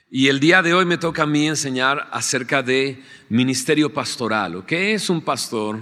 Y el día de hoy me toca a mí enseñar acerca de ministerio pastoral. ¿Qué es un pastor?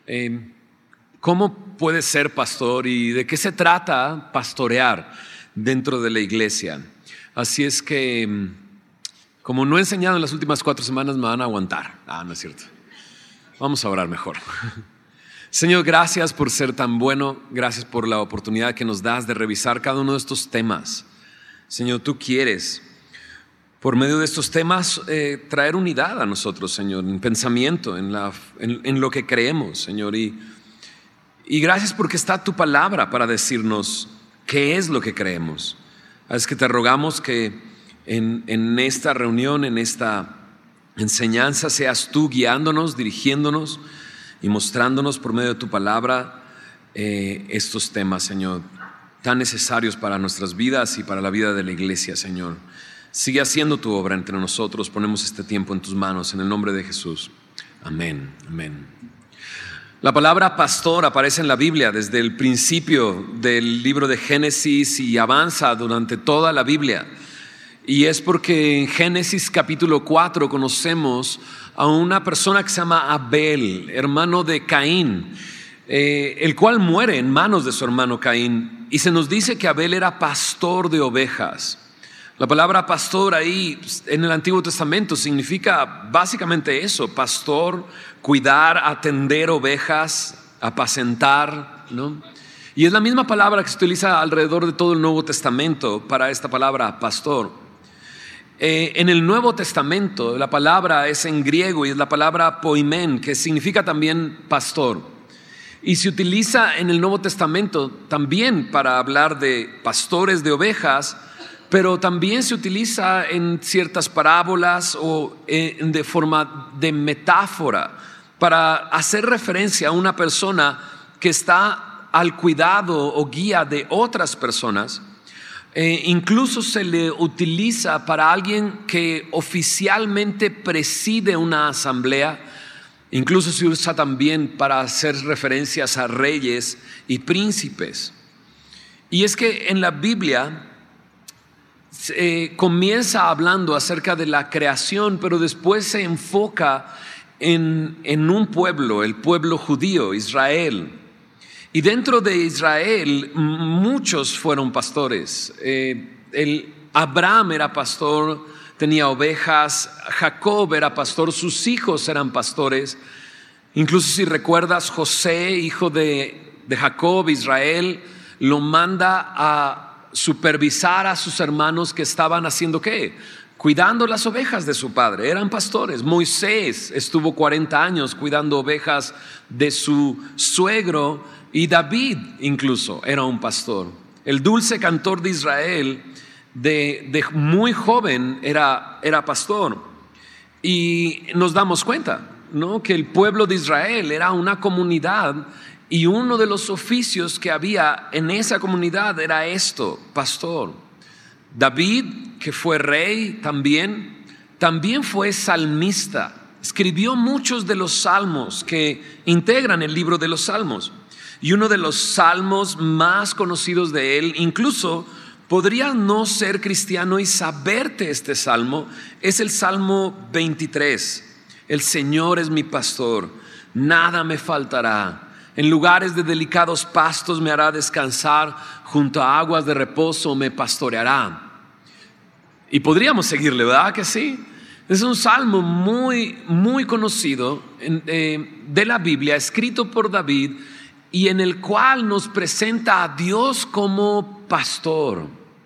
¿Cómo puede ser pastor? ¿Y de qué se trata pastorear dentro de la iglesia? Así es que, como no he enseñado en las últimas 4 semanas, me van a aguantar. No es cierto. Vamos a orar mejor. Señor, gracias por ser tan bueno. Gracias por la oportunidad que nos das de revisar cada uno de estos temas. Señor, tú quieres, por medio de estos temas, traer unidad a nosotros, Señor, en pensamiento, en lo que creemos, Señor. Y gracias porque está tu palabra para decirnos qué es lo que creemos. Es que te rogamos que en esta reunión, en esta enseñanza, seas tú guiándonos, dirigiéndonos y mostrándonos por medio de tu palabra estos temas, Señor, tan necesarios para nuestras vidas y para la vida de la iglesia, Señor. Sigue haciendo tu obra entre nosotros. Ponemos este tiempo en tus manos, en el nombre de Jesús. Amén, amén. La palabra pastor aparece en la Biblia desde el principio del libro de Génesis y avanza durante toda la Biblia. Y es porque en Génesis capítulo 4 conocemos a una persona que se llama Abel, hermano de Caín, el cual muere en manos de su hermano Caín. Y se nos dice que Abel era pastor de ovejas. La palabra pastor ahí en el Antiguo Testamento significa básicamente eso: pastor, cuidar, atender ovejas, apacentar, ¿no? Y es la misma palabra que se utiliza alrededor de todo el Nuevo Testamento para esta palabra pastor. En el Nuevo Testamento la palabra es en griego y es la palabra poimen, que significa también pastor. Y se utiliza en el Nuevo Testamento también para hablar de pastores de ovejas, pero también se utiliza en ciertas parábolas o de forma de metáfora para hacer referencia a una persona que está al cuidado o guía de otras personas. Incluso se le utiliza para alguien que oficialmente preside una asamblea. Incluso se usa también para hacer referencias a reyes y príncipes. Y es que en la Biblia comienza hablando acerca de la creación, pero después se enfoca en un pueblo, el pueblo judío, Israel. Y dentro de Israel muchos fueron pastores. Abraham era pastor, tenía ovejas. Jacob era pastor, sus hijos eran pastores. Incluso si recuerdas, José, hijo de Jacob, Israel, lo manda a supervisar a sus hermanos que estaban haciendo ¿qué? Cuidando las ovejas de su padre. Eran pastores. Moisés estuvo 40 años cuidando ovejas de su suegro, y David incluso era un pastor. El dulce cantor de Israel de muy joven era pastor. Y nos damos cuenta, ¿no?, que el pueblo de Israel era una comunidad. Y uno de los oficios que había en esa comunidad era esto: pastor. David, que fue rey también fue salmista. Escribió muchos de los salmos que integran el libro de los Salmos. Y uno de los salmos más conocidos de él, incluso podría no ser cristiano y saberte este salmo, es el Salmo 23. El Señor es mi pastor, nada me faltará. En lugares de delicados pastos me hará descansar, junto a aguas de reposo me pastoreará. Y podríamos seguirle, ¿verdad que sí? Es un salmo muy, muy conocido de la Biblia, escrito por David, y en el cual nos presenta a Dios como pastor.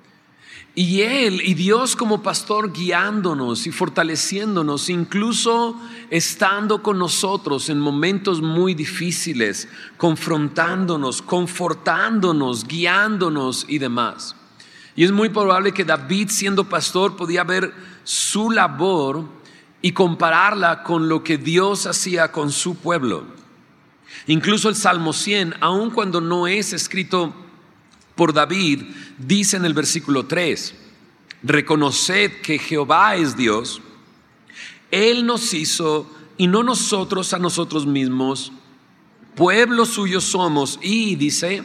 Y Él y Dios como pastor guiándonos y fortaleciéndonos, incluso estando con nosotros en momentos muy difíciles, confrontándonos, confortándonos, guiándonos y demás. Y es muy probable que David, siendo pastor, podía ver su labor y compararla con lo que Dios hacía con su pueblo. Incluso el Salmo 100, aun cuando no es escrito por David, dice en el versículo 3: reconoced que Jehová es Dios, Él nos hizo y no nosotros a nosotros mismos, pueblo suyo somos y, dice,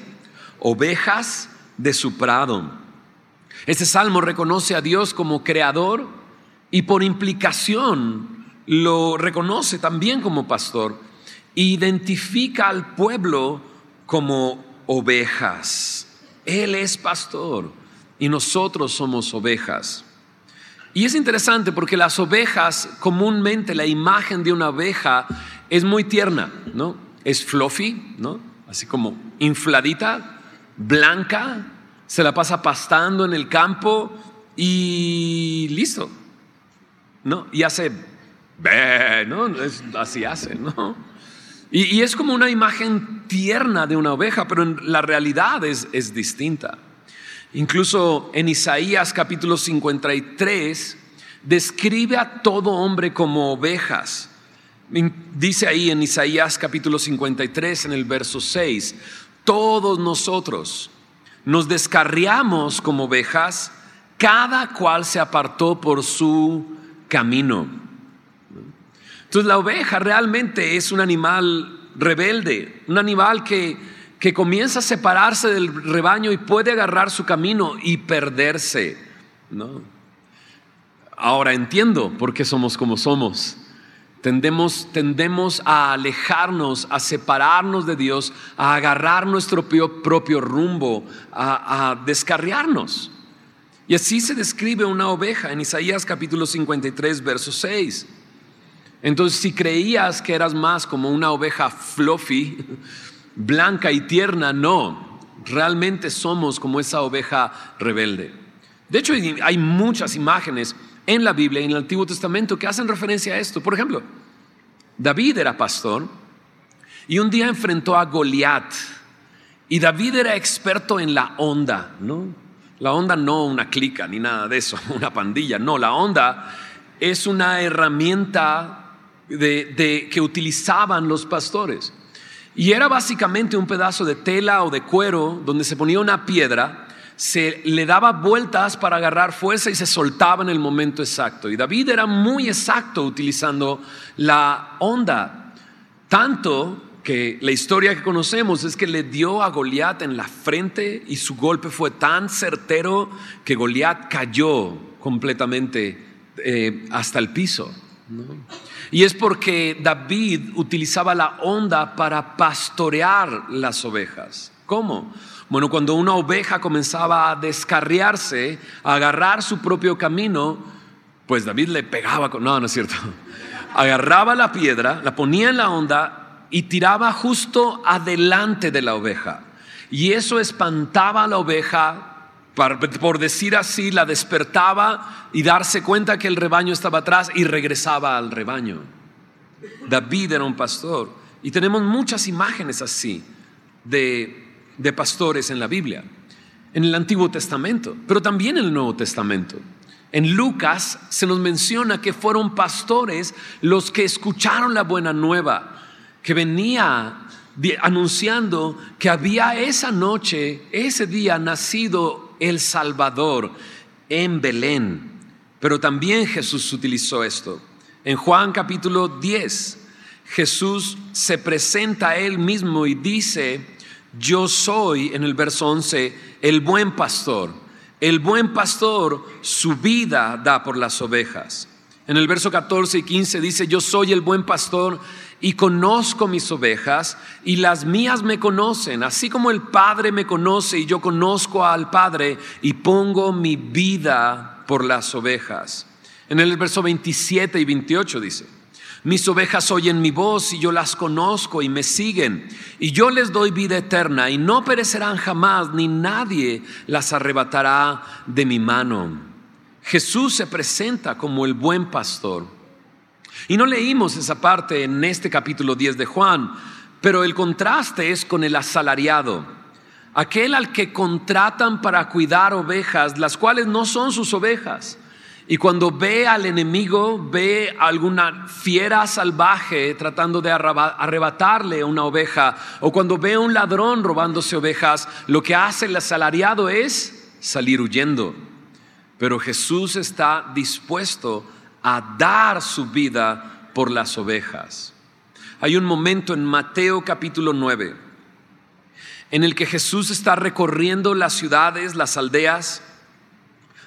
ovejas de su prado. Este salmo reconoce a Dios como creador, y por implicación lo reconoce también como pastor. Identifica al pueblo como ovejas. Él es pastor y nosotros somos ovejas. Y es interesante porque las ovejas, comúnmente la imagen de una oveja es muy tierna, ¿no? Es fluffy, ¿no? Así como infladita, blanca, se la pasa pastando en el campo y listo, ¿no? Y hace, ¿no? Así hace, ¿no? Y es como una imagen tierna de una oveja, pero en la realidad es distinta. Incluso en Isaías capítulo 53 describe a todo hombre como ovejas. Dice ahí en Isaías capítulo 53 en el verso 6: todos nosotros nos descarriamos como ovejas, cada cual se apartó por su camino. Entonces la oveja realmente es un animal rebelde, un animal que comienza a separarse del rebaño y puede agarrar su camino y perderse, ¿no? Ahora entiendo por qué somos como somos. Tendemos a alejarnos, a separarnos de Dios, a agarrar nuestro propio rumbo, a descarriarnos. Y así se describe una oveja en Isaías capítulo 53, verso 6. Entonces, si creías que eras más como una oveja fluffy, blanca y tierna, no, realmente somos como esa oveja rebelde. De hecho, hay muchas imágenes en la Biblia y en el Antiguo Testamento que hacen referencia a esto. Por ejemplo, David era pastor y un día enfrentó a Goliat, y David era experto en la onda, ¿no? La onda no una clica ni nada de eso, una pandilla, no, la onda es una herramienta que utilizaban los pastores. Y era básicamente un pedazo de tela o de cuero donde se ponía una piedra, se le daba vueltas para agarrar fuerza y se soltaba en el momento exacto. Y David era muy exacto utilizando la onda, tanto que la historia que conocemos es que le dio a Goliat en la frente y su golpe fue tan certero que Goliat cayó completamente hasta el piso, ¿no? Y es porque David utilizaba la onda para pastorear las ovejas. ¿Cómo? Bueno, cuando una oveja comenzaba a descarriarse, a agarrar su propio camino, pues David le pegaba no es cierto. Agarraba la piedra, la ponía en la onda y tiraba justo adelante de la oveja. Y eso espantaba a la oveja, por decir así, la despertaba y darse cuenta que el rebaño estaba atrás y regresaba al rebaño. David era un pastor y tenemos muchas imágenes así de pastores en la Biblia, en el Antiguo Testamento, pero también en el Nuevo Testamento. En Lucas se nos menciona que fueron pastores los que escucharon la buena nueva, que venía anunciando que había esa noche, ese día nacido el Salvador en Belén. Pero también Jesús utilizó esto. En Juan capítulo 10, Jesús se presenta a él mismo y dice: yo soy, en el verso 11, el buen pastor. El buen pastor su vida da por las ovejas. En el verso 14 y 15 dice: yo soy el buen pastor y conozco mis ovejas y las mías me conocen, así como el Padre me conoce y yo conozco al Padre y pongo mi vida por las ovejas. En el verso 27 y 28 dice: mis ovejas oyen mi voz y yo las conozco y me siguen, y yo les doy vida eterna y no perecerán jamás, ni nadie las arrebatará de mi mano. Jesús se presenta como el buen pastor. Y no leímos esa parte en este capítulo 10 de Juan, pero el contraste es con el asalariado, aquel al que contratan para cuidar ovejas, las cuales no son sus ovejas. Y cuando ve al enemigo, ve a alguna fiera salvaje tratando de arrebatarle una oveja, o cuando ve a un ladrón robándose ovejas, lo que hace el asalariado es salir huyendo. Pero Jesús está dispuesto a dar su vida por las ovejas. Hay un momento en Mateo capítulo 9 en el que Jesús está recorriendo las ciudades, las aldeas,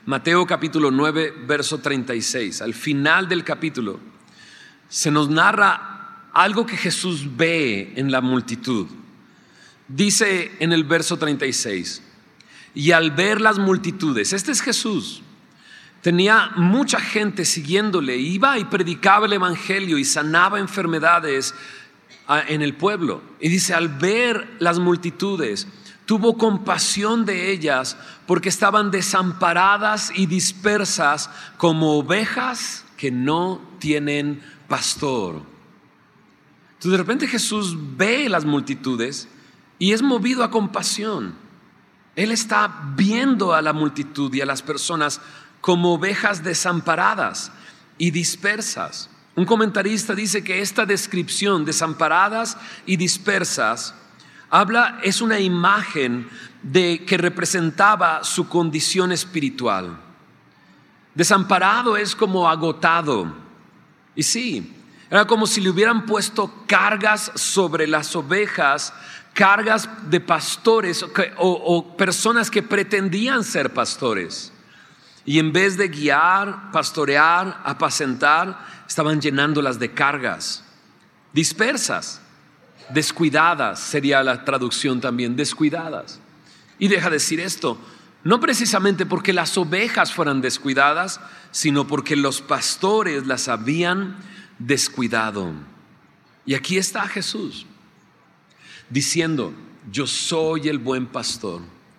Mateo capítulo 9, verso 36. Al final del capítulo se nos narra algo que Jesús ve en la multitud. Dice en el verso 36, y al ver las multitudes, este es Jesús, tenía mucha gente siguiéndole, iba y predicaba el evangelio y sanaba enfermedades en el pueblo. Y dice, al ver las multitudes, tuvo compasión de ellas porque estaban desamparadas y dispersas como ovejas que no tienen pastor. Entonces de repente Jesús ve las multitudes y es movido a compasión. Él está viendo a la multitud y a las personas como ovejas desamparadas y dispersas. Un comentarista dice que esta descripción, desamparadas y dispersas, es una imagen que representaba su condición espiritual. Desamparado es como agotado. Y sí, era como si le hubieran puesto cargas sobre las ovejas, cargas de pastores o personas que pretendían ser pastores. Y en vez de guiar, pastorear, apacentar, estaban llenándolas de cargas. Dispersas, descuidadas sería la traducción también, descuidadas. Y deja decir esto, no precisamente porque las ovejas fueran descuidadas, sino porque los pastores las habían descuidado. Y aquí está Jesús diciendo, yo soy el buen pastor.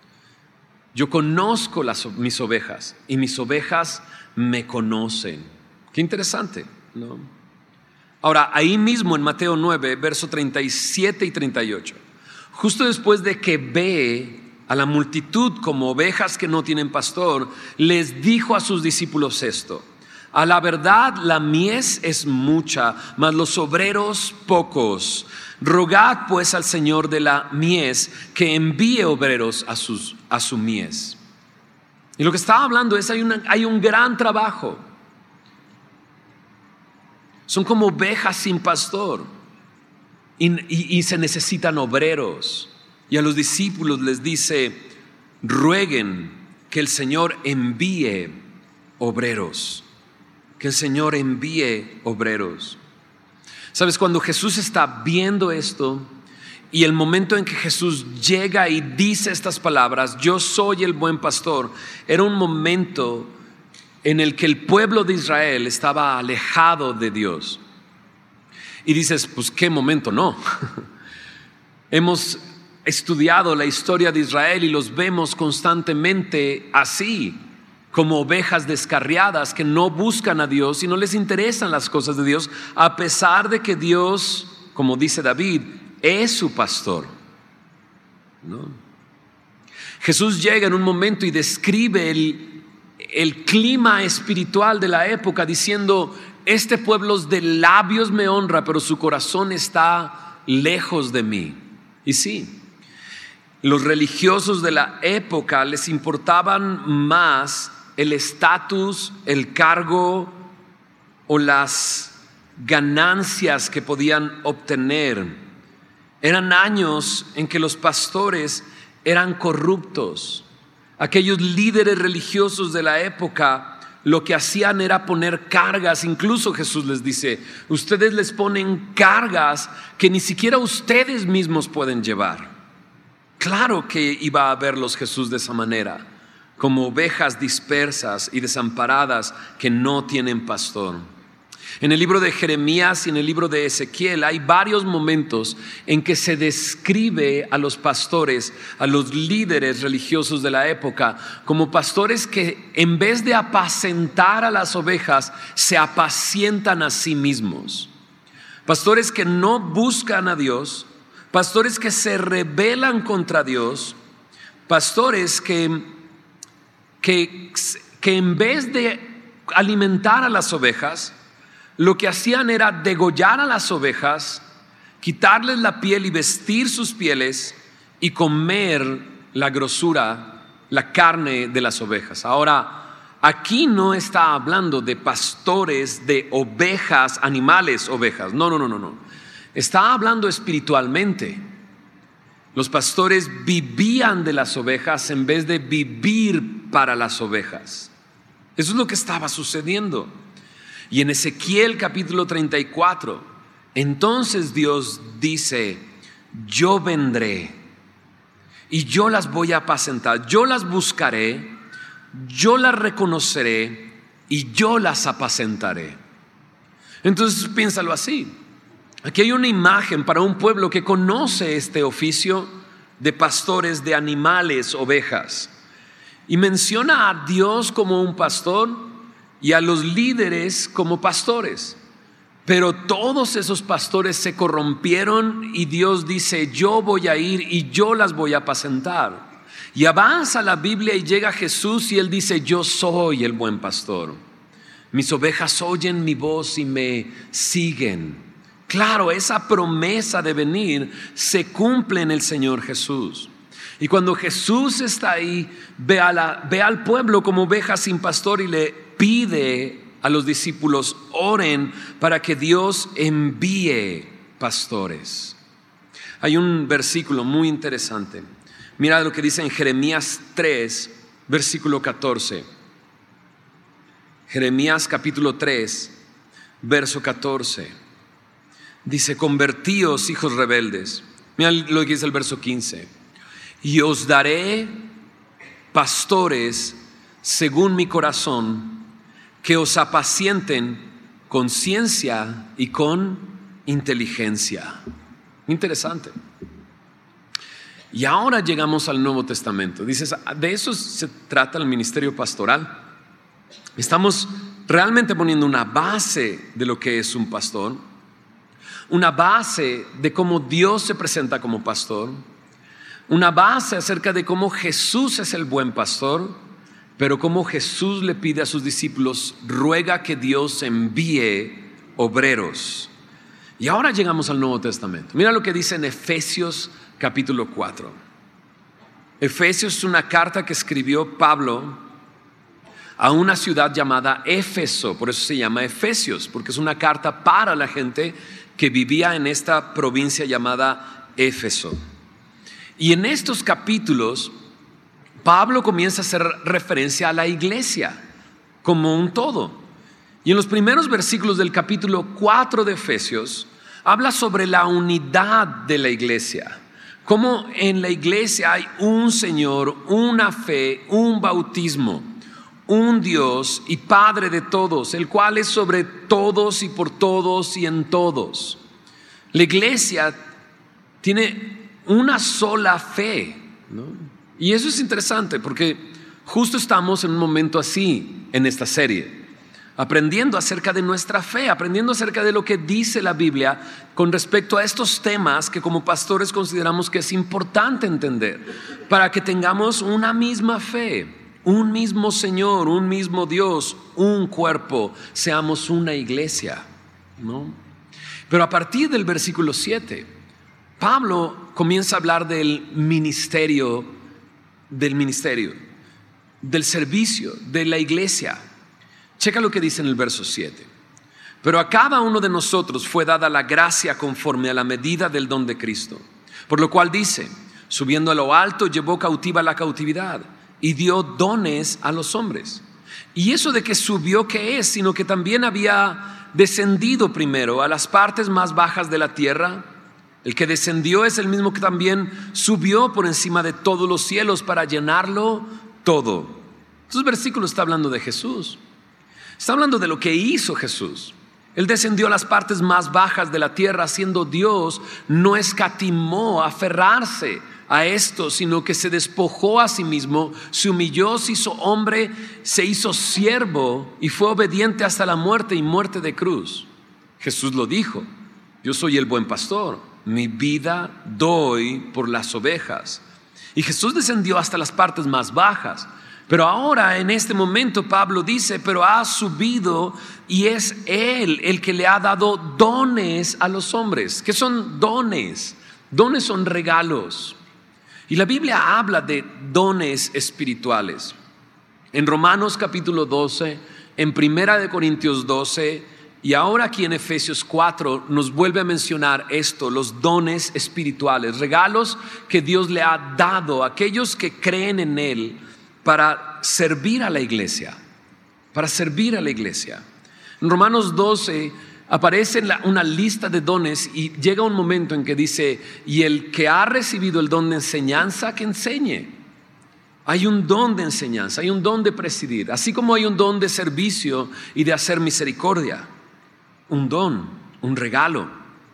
Yo conozco mis ovejas y mis ovejas me conocen. Qué interesante, ¿no? Ahora, ahí mismo en Mateo 9, verso 37 y 38, justo después de que ve a la multitud como ovejas que no tienen pastor, les dijo a sus discípulos esto: a la verdad la mies es mucha, mas los obreros pocos. Rogad pues al Señor de la mies que envíe obreros a su mies. Y lo que estaba hablando es hay un gran trabajo. Son como ovejas sin pastor y se necesitan obreros. Y a los discípulos les dice, rueguen que el Señor envíe obreros. Que el Señor envíe obreros. Sabes, cuando Jesús está viendo esto y el momento en que Jesús llega y dice estas palabras, yo soy el buen pastor, era un momento en el que el pueblo de Israel estaba alejado de Dios. Y dices, pues qué momento, no. Hemos estudiado la historia de Israel y los vemos constantemente así, como ovejas descarriadas que no buscan a Dios y no les interesan las cosas de Dios, a pesar de que Dios, como dice David, es su pastor, ¿no? Jesús llega en un momento y describe el clima espiritual de la época diciendo, este pueblo de labios me honra, pero su corazón está lejos de mí. Y sí, los religiosos de la época les importaban más el estatus, el cargo o las ganancias que podían obtener. Eran años en que los pastores eran corruptos. Aquellos líderes religiosos de la época lo que hacían era poner cargas. Incluso Jesús les dice, ustedes les ponen cargas que ni siquiera ustedes mismos pueden llevar. Claro que iba a verlos Jesús de esa manera, como ovejas dispersas y desamparadas que no tienen pastor. En el libro de Jeremías y en el libro de Ezequiel hay varios momentos en que se describe a los pastores, a los líderes religiosos de la época, como pastores que en vez de apacentar a las ovejas, se apacientan a sí mismos. Pastores que no buscan a Dios, pastores que se rebelan contra Dios, pastores que en vez de alimentar a las ovejas, lo que hacían era degollar a las ovejas, quitarles la piel y vestir sus pieles y comer la grosura, la carne de las ovejas. Ahora, aquí no está hablando de pastores de ovejas, animales, ovejas. No. Está hablando espiritualmente. Los pastores vivían de las ovejas en vez de vivir para las ovejas. Eso es lo que estaba sucediendo. Y en Ezequiel capítulo 34, entonces Dios dice: yo vendré y yo las voy a apacentar, yo las buscaré, yo las reconoceré y yo las apacentaré. Entonces piénsalo así. Aquí hay una imagen para un pueblo que conoce este oficio de pastores de animales, ovejas, y menciona a Dios como un pastor y a los líderes como pastores. Pero todos esos pastores se corrompieron y Dios dice: yo voy a ir y yo las voy a apacentar. Y avanza la Biblia y llega Jesús y Él dice: yo soy el buen pastor. Mis ovejas oyen mi voz y me siguen. Claro, esa promesa de venir se cumple en el Señor Jesús. Y cuando Jesús está ahí, ve al pueblo como ovejas sin pastor y le pide a los discípulos: oren para que Dios envíe pastores. Hay un versículo muy interesante. Mira lo que dice en Jeremías 3, versículo 14. Jeremías capítulo 3, verso 14. Dice: convertíos, hijos rebeldes. Mira lo que dice el verso 15. Y os daré pastores según mi corazón, que os apacienten con ciencia y con inteligencia. Interesante. Y ahora llegamos al Nuevo Testamento. Dices: ¿de eso se trata el ministerio pastoral? Estamos realmente poniendo una base de lo que es un pastor, una base de cómo Dios se presenta como pastor, una base acerca de cómo Jesús es el buen pastor, pero cómo Jesús le pide a sus discípulos: ruega que Dios envíe obreros. Y ahora llegamos al Nuevo Testamento. Mira lo que dice en Efesios capítulo 4. Efesios es una carta que escribió Pablo a una ciudad llamada Éfeso. Por eso se llama Efesios, porque es una carta para la gente que vivía en esta provincia llamada Éfeso. Y en estos capítulos Pablo comienza a hacer referencia a la iglesia como un todo. Y en los primeros versículos del capítulo 4 de Efesios habla sobre la unidad de la iglesia. Cómo en la iglesia hay un Señor, una fe, un bautismo, un Dios y Padre de todos, el cual es sobre todos y por todos y en todos. La iglesia tiene una sola fe, ¿no? Y eso es interesante porque justo estamos en un momento así en esta serie, aprendiendo acerca de nuestra fe, aprendiendo acerca de lo que dice la Biblia con respecto a estos temas que como pastores consideramos que es importante entender para que tengamos una misma fe, un mismo Señor, un mismo Dios, un cuerpo, seamos una iglesia, ¿no? Pero a partir del versículo 7, Pablo comienza a hablar del ministerio, del servicio, de la iglesia. Checa lo que dice en el verso 7. Pero a cada uno de nosotros fue dada la gracia conforme a la medida del don de Cristo. Por lo cual dice: subiendo a lo alto, llevó cautiva la cautividad y dio dones a los hombres. Y eso de que subió, ¿qué es? Sino que también había descendido primero a las partes más bajas de la tierra. El que descendió es el mismo que también subió por encima de todos los cielos para llenarlo todo. Estos versículos está hablando de Jesús. Está hablando de lo que hizo Jesús. Él descendió a las partes más bajas de la tierra, siendo Dios, no escatimó a aferrarse a esto, sino que se despojó a sí mismo, se humilló, se hizo hombre, se hizo siervo y fue obediente hasta la muerte y muerte de cruz. Jesús lo dijo: yo soy el buen pastor, mi vida doy por las ovejas. Y Jesús descendió hasta las partes más bajas. Pero ahora en este momento Pablo dice: pero ha subido y es Él el que le ha dado dones a los hombres. ¿Qué son dones? Dones son regalos. Y la Biblia habla de dones espirituales. En Romanos capítulo 12, en Primera de Corintios 12 y ahora aquí en Efesios 4 nos vuelve a mencionar esto, los dones espirituales, regalos que Dios le ha dado a aquellos que creen en Él para servir a la iglesia. para servir a la iglesia. En Romanos 12 aparece una lista de dones y llega un momento en que dice: y el que ha recibido el don de enseñanza, que enseñe. Hay un don de enseñanza, hay un don de presidir, así como hay un don de servicio y de hacer misericordia. Un don, un regalo.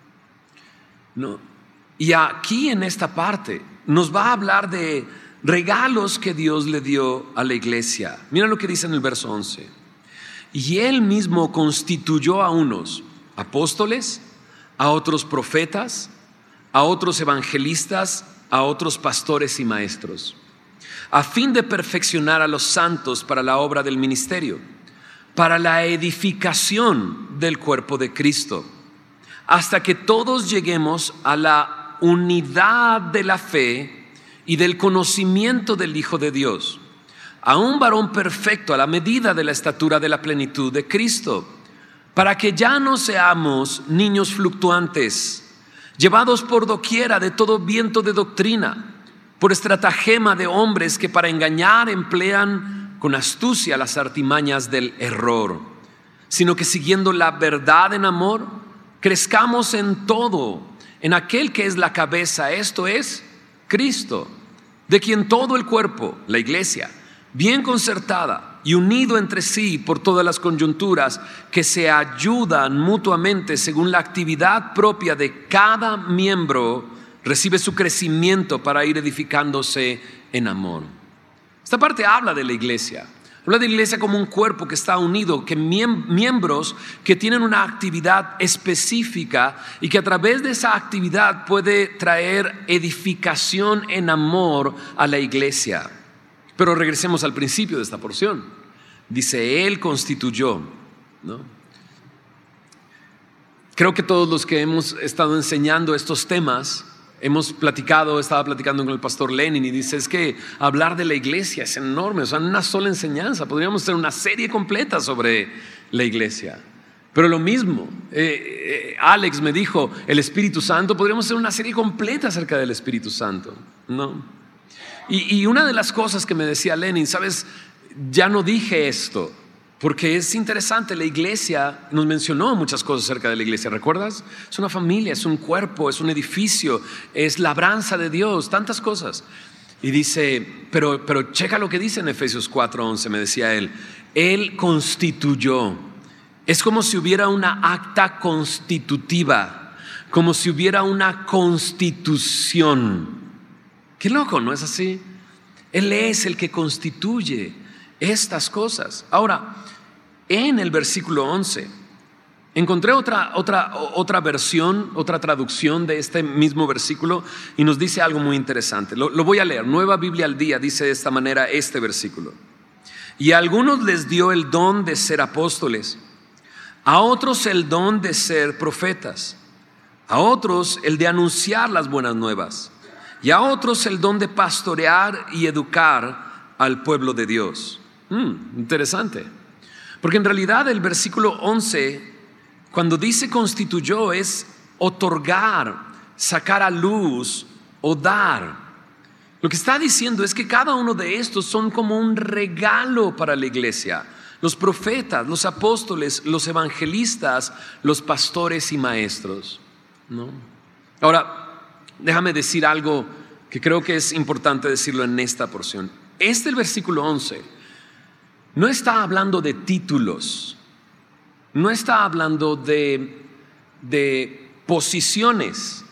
¿No? Y aquí en esta parte nos va a hablar de regalos que Dios le dio a la iglesia. Mira lo que dice en el verso 11. Y Él mismo constituyó a unos apóstoles, a otros profetas, a otros evangelistas, a otros pastores y maestros, a fin de perfeccionar a los santos para la obra del ministerio, para la edificación del cuerpo de Cristo, hasta que todos lleguemos a la unidad de la fe y del conocimiento del Hijo de Dios, a un varón perfecto a la medida de la estatura de la plenitud de Cristo, para que ya no seamos niños fluctuantes, llevados por doquiera de todo viento de doctrina, por estratagema de hombres que para engañar emplean con astucia las artimañas del error, sino que siguiendo la verdad en amor, crezcamos en todo, en aquel que es la cabeza, esto es Cristo, de quien todo el cuerpo, la iglesia, bien concertada y unido entre sí por todas las coyunturas, que se ayudan mutuamente según la actividad propia de cada miembro, recibe su crecimiento para ir edificándose en amor. Esta parte habla de la iglesia. Habla de la iglesia como un cuerpo que está unido, que miembros que tienen una actividad específica y que a través de esa actividad puede traer edificación en amor a la iglesia. Pero regresemos al principio de esta porción. Dice: Él constituyó, ¿no? Creo que todos los que hemos estado enseñando estos temas estaba platicando con el pastor Lenin, y dice: es que hablar de la iglesia es enorme, o sea, una sola enseñanza, podríamos hacer una serie completa sobre la iglesia. Pero lo mismo, Alex me dijo, el Espíritu Santo, podríamos hacer una serie completa acerca del Espíritu Santo, ¿no? Y una de las cosas que me decía Lenin, sabes, ya no dije esto, porque es interesante. La iglesia nos mencionó muchas cosas acerca de la iglesia, ¿recuerdas? Es una familia, es un cuerpo, es un edificio, es labranza de Dios, tantas cosas. Y dice, pero checa lo que dice en Efesios 4:11, me decía él. Él constituyó. Es como si hubiera una acta constitutiva, como si hubiera una constitución. Qué loco, ¿no es así? Él es el que constituye estas cosas. Ahora, en el versículo 11 encontré otra versión, otra traducción de este mismo versículo, y nos dice algo muy interesante. Lo voy a leer. Nueva Biblia al Día dice de esta manera este versículo: y a algunos les dio el don de ser apóstoles, a otros el don de ser profetas, a otros el de anunciar las buenas nuevas, y a otros el don de pastorear y educar al pueblo de Dios. Interesante, porque en realidad el versículo 11, cuando dice constituyó, es otorgar, sacar a luz o dar. Lo que está diciendo es que cada uno de estos son como un regalo para la iglesia: los profetas, los apóstoles, los evangelistas, los pastores y maestros, ¿no? Ahora, déjame decir algo que creo que es importante decirlo en esta porción. El versículo 11 no está hablando de títulos, no está hablando de posiciones,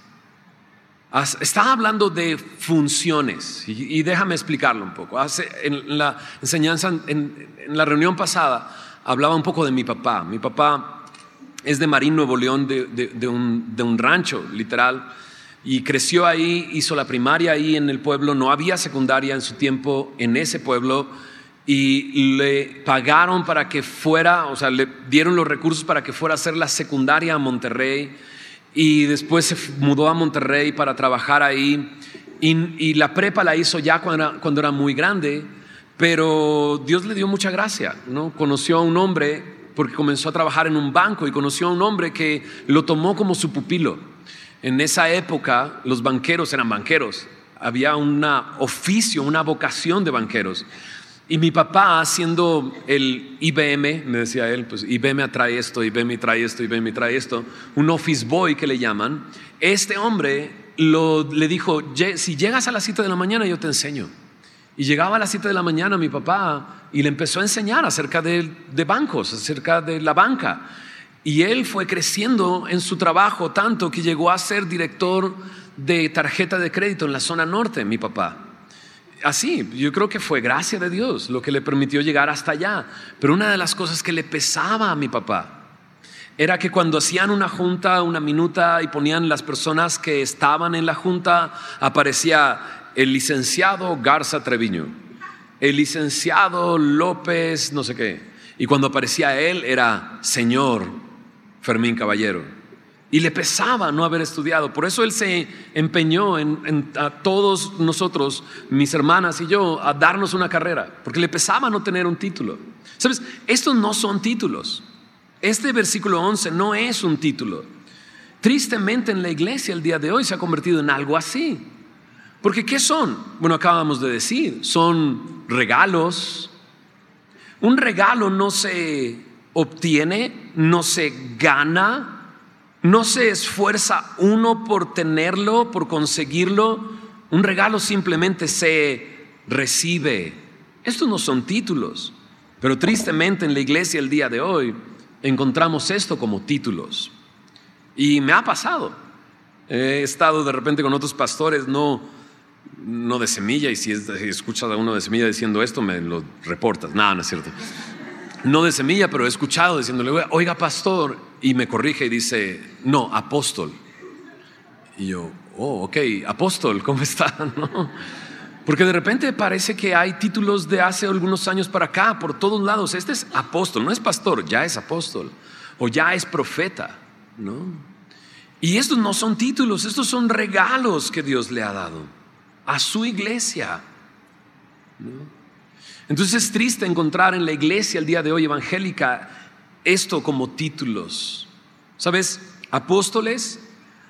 está hablando de funciones. Y déjame explicarlo un poco. En la enseñanza, en la reunión pasada, hablaba un poco de mi papá. Mi papá es de Marín, Nuevo León, de un rancho, literal. Y creció ahí, hizo la primaria ahí en el pueblo. No había secundaria en su tiempo en ese pueblo, y le pagaron para que fuera, o sea, le dieron los recursos para que fuera a hacer la secundaria a Monterrey, y después se mudó a Monterrey para trabajar ahí, y la prepa la hizo ya cuando era muy grande. Pero Dios le dio mucha gracia, ¿no? Conoció a un hombre, porque comenzó a trabajar en un banco, y conoció a un hombre que lo tomó como su pupilo. En esa época los banqueros eran banqueros, había un oficio, una vocación de banqueros. Y mi papá, haciendo el IBM, me decía él, pues IBM trae esto, IBM trae esto, IBM trae esto, un office boy que le llaman, este hombre le dijo, si llegas a las 7 de la mañana yo te enseño. Y llegaba a las 7 de la mañana mi papá y le empezó a enseñar acerca de bancos, acerca de la banca. Y él fue creciendo en su trabajo tanto que llegó a ser director de tarjeta de crédito en la zona norte, mi papá. Así, yo creo que fue gracia de Dios lo que le permitió llegar hasta allá. Pero una de las cosas que le pesaba a mi papá era que cuando hacían una junta, una minuta, y ponían las personas que estaban en la junta, aparecía el licenciado Garza Treviño, el licenciado López no sé qué, y cuando aparecía él era señor Fermín Caballero, y le pesaba no haber estudiado. Por eso él se empeñó a todos nosotros, mis hermanas y yo, a darnos una carrera, porque le pesaba no tener un título. ¿Sabes? Estos no son títulos. Este versículo 11 no es un título. Tristemente en la iglesia el día de hoy se ha convertido en algo así. Porque ¿qué son? Bueno, acabamos de decir, son regalos. Un regalo no se obtiene, no se gana, no se esfuerza uno por tenerlo, por conseguirlo. Un regalo simplemente se recibe. Estos no son títulos. Pero tristemente en la iglesia el día de hoy encontramos esto como títulos. Y me ha pasado. He estado de repente con otros pastores, no de Semilla, y si escuchas a uno de Semilla diciendo esto, me lo reportas. No es cierto. No de Semilla, pero he escuchado diciéndole, oiga pastor, y me corrige y dice, no, apóstol. Y yo, ok, apóstol, ¿cómo está? ¿No? Porque de repente parece que hay títulos de hace algunos años para acá, por todos lados. Este es apóstol, no es pastor, ya es apóstol, o ya es profeta, ¿no? Y estos no son títulos, estos son regalos que Dios le ha dado a su iglesia, ¿no? Entonces es triste encontrar en la iglesia el día de hoy evangélica esto como títulos. ¿Sabes? Apóstoles,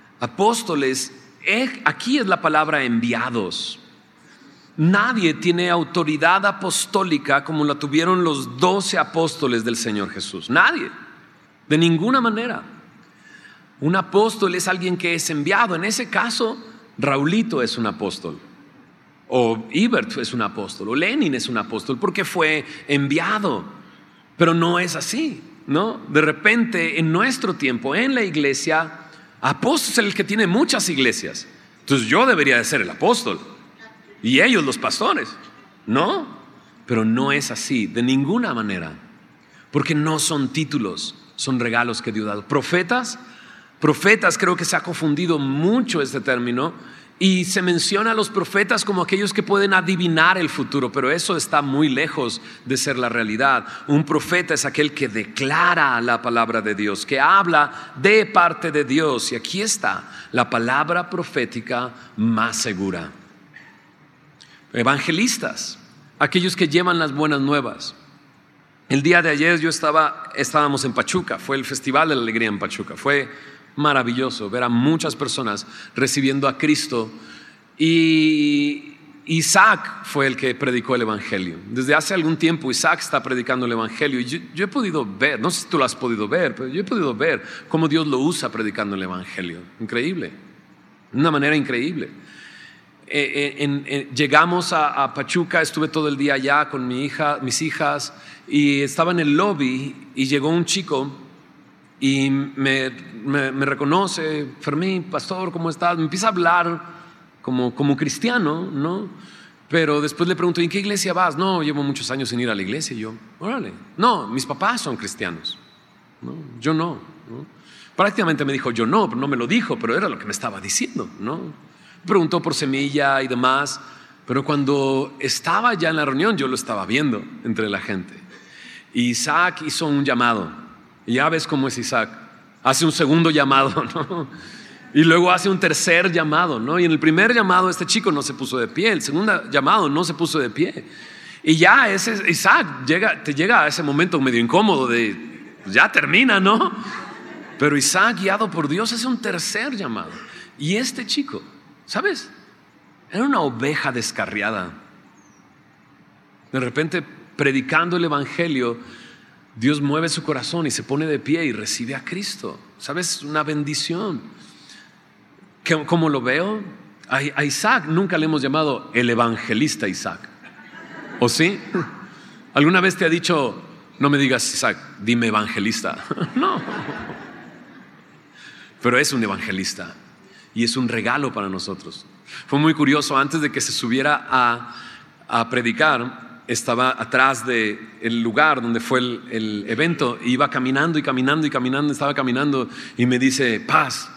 aquí es la palabra enviados. Nadie tiene autoridad apostólica como la tuvieron los 12 apóstoles del Señor Jesús. Nadie, de ninguna manera. Un apóstol es alguien que es enviado. En ese caso, Raulito es un apóstol, o Ibert es un apóstol, o Lenin es un apóstol porque fue enviado. Pero no es así, ¿no? De repente en nuestro tiempo, en la iglesia, apóstol es el que tiene muchas iglesias. Entonces yo debería de ser el apóstol y ellos los pastores, ¿no? Pero no es así, de ninguna manera, porque no son títulos, son regalos que Dios ha dado. Profetas, creo que se ha confundido mucho este término y se menciona a los profetas como aquellos que pueden adivinar el futuro, pero eso está muy lejos de ser la realidad. Un profeta es aquel que declara la palabra de Dios, que habla de parte de Dios, y aquí está la palabra profética más segura. Evangelistas, aquellos que llevan las buenas nuevas. El día de ayer estábamos en Pachuca, fue el Festival de la Alegría en Pachuca, fue maravilloso ver a muchas personas recibiendo a Cristo, y Isaac fue el que predicó el evangelio. Desde hace algún tiempo Isaac está predicando el evangelio, y yo he podido ver, no sé si tú lo has podido ver, pero yo he podido ver cómo Dios lo usa predicando el evangelio. Increíble, de una manera increíble. Llegamos a Pachuca, estuve todo el día allá con mis hijas, y estaba en el lobby y llegó un chico y me reconoce. Fermín, pastor, ¿cómo estás? Me empieza a hablar como cristiano, ¿no? Pero después le pregunto, ¿en qué iglesia vas? No, llevo muchos años sin ir a la iglesia. Y yo, órale, no, mis papás son cristianos, ¿no? Yo no. Prácticamente me dijo yo no, pero no me lo dijo, pero era lo que me estaba diciendo, ¿no? Preguntó por Semilla y demás, pero cuando estaba ya en la reunión yo lo estaba viendo entre la gente. Y Isaac hizo un llamado, y ya ves cómo es Isaac, hace un segundo llamado, ¿no? Y luego hace un tercer llamado, ¿no? Y en el primer llamado este chico no se puso de pie, el segundo llamado no se puso de pie, y ya Isaac te llega a ese momento medio incómodo de ya termina, ¿no? Pero Isaac, guiado por Dios, hace un tercer llamado, y este chico, ¿sabes? Era una oveja descarriada. De repente, predicando el evangelio, Dios mueve su corazón y se pone de pie y recibe a Cristo. ¿Sabes? Una bendición. ¿Cómo lo veo? A Isaac nunca le hemos llamado el evangelista Isaac. ¿O sí? ¿Alguna vez te ha dicho, no me digas Isaac, dime evangelista? No. Pero es un evangelista y es un regalo para nosotros. Fue muy curioso, antes de que se subiera a predicar, estaba atrás del lugar donde fue el evento, e iba caminando y caminando y caminando, estaba caminando y me dice, Paz,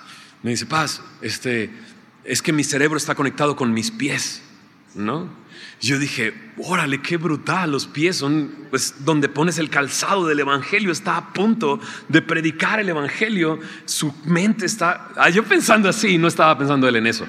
es que mi cerebro está conectado con mis pies, ¿no? Yo dije, órale, qué brutal, los pies son pues, donde pones el calzado del evangelio, está a punto de predicar el evangelio, su mente está, yo pensando así, no estaba pensando él en eso.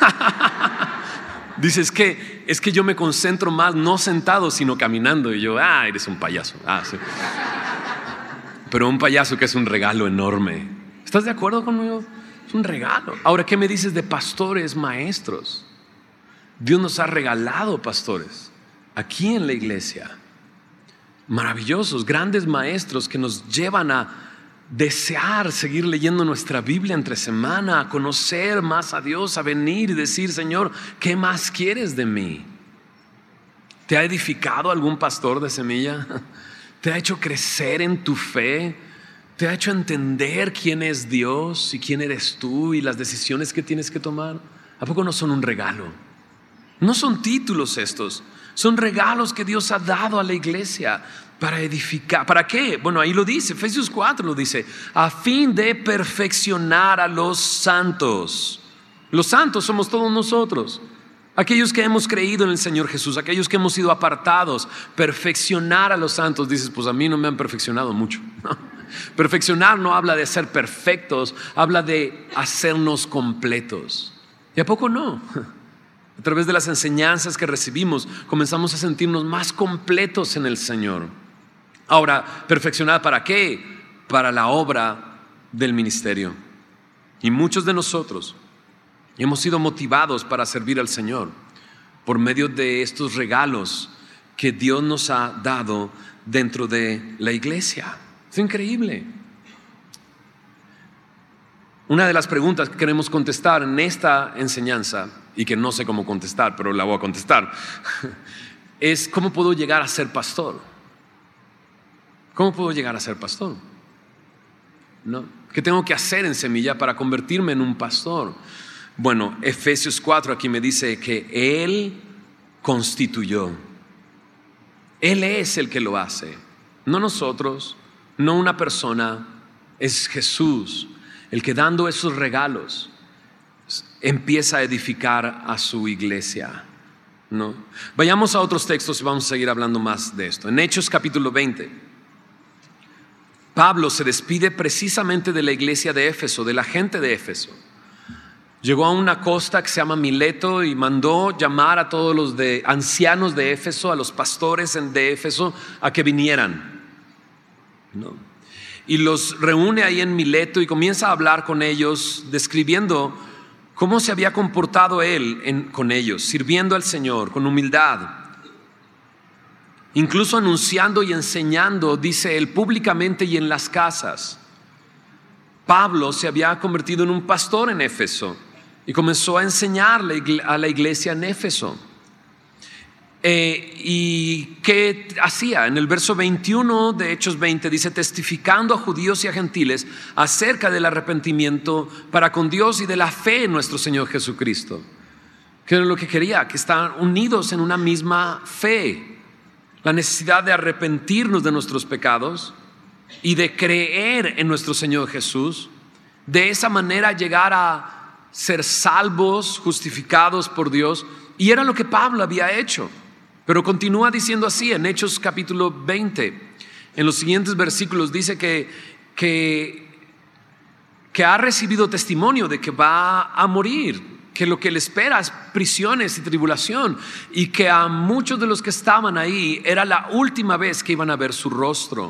Dice, es que yo me concentro más no sentado sino caminando, y yo, eres un payaso, sí. Pero un payaso que es un regalo enorme. ¿Estás de acuerdo conmigo? Es un regalo. Ahora, ¿qué me dices de pastores, maestros? Dios nos ha regalado pastores aquí en la iglesia, maravillosos, grandes maestros que nos llevan a desear seguir leyendo nuestra Biblia entre semana, a conocer más a Dios, a venir y decir, Señor, ¿qué más quieres de mí? ¿Te ha edificado algún pastor de Semilla? ¿Te ha hecho crecer en tu fe? ¿Te ha hecho entender quién es Dios y quién eres tú y las decisiones que tienes que tomar? ¿A poco no son un regalo? No son títulos estos, son regalos que Dios ha dado a la iglesia para edificar. ¿Para qué? Bueno, ahí lo dice, Efesios 4 lo dice, a fin de perfeccionar a los santos. Los santos somos todos nosotros, aquellos que hemos creído en el Señor Jesús, aquellos que hemos sido apartados. Perfeccionar a los santos, dices, pues a mí no me han perfeccionado mucho. Perfeccionar no habla de ser perfectos, habla de hacernos completos. ¿Y a poco no? A través de las enseñanzas que recibimos, comenzamos a sentirnos más completos en el Señor. Ahora, ¿perfeccionar para qué? Para la obra del ministerio. Y muchos de nosotros hemos sido motivados para servir al Señor por medio de estos regalos que Dios nos ha dado dentro de la iglesia. Es increíble. Una de las preguntas que queremos contestar en esta enseñanza, y que no sé cómo contestar, pero la voy a contestar, es ¿cómo puedo llegar a ser pastor? ¿Cómo puedo llegar a ser pastor? ¿No? ¿Qué tengo que hacer en Semilla para convertirme en un pastor? Bueno, Efesios 4 aquí me dice que Él constituyó. Él es el que lo hace, no nosotros, no una persona, es Jesús el que dando esos regalos empieza a edificar a su iglesia, ¿no? Vayamos a otros textos y vamos a seguir hablando más de esto. En Hechos capítulo 20, Pablo se despide precisamente de la iglesia de Éfeso, de la gente de Éfeso. Llegó a una costa que se llama Mileto y mandó llamar a todos los ancianos de Éfeso, a los pastores de Éfeso, a que vinieran, ¿no? Y los reúne ahí en Mileto y comienza a hablar con ellos, describiendo cómo se había comportado él con ellos, sirviendo al Señor con humildad, incluso anunciando y enseñando, dice él, públicamente y en las casas. Pablo se había convertido en un pastor en Éfeso y comenzó a enseñar a la iglesia en Éfeso. ¿Y qué hacía? En el verso 21 de Hechos 20 dice, testificando a judíos y a gentiles acerca del arrepentimiento para con Dios y de la fe en nuestro Señor Jesucristo. ¿Qué era lo que quería? Que estaban unidos en una misma fe. La necesidad de arrepentirnos de nuestros pecados y de creer en nuestro Señor Jesús. De esa manera llegar a ser salvos, justificados por Dios. Y era lo que Pablo había hecho. Pero continúa diciendo así en Hechos capítulo 20. En los siguientes versículos dice que ha recibido testimonio de que va a morir, que lo que le espera es prisiones y tribulación, y que a muchos de los que estaban ahí era la última vez que iban a ver su rostro.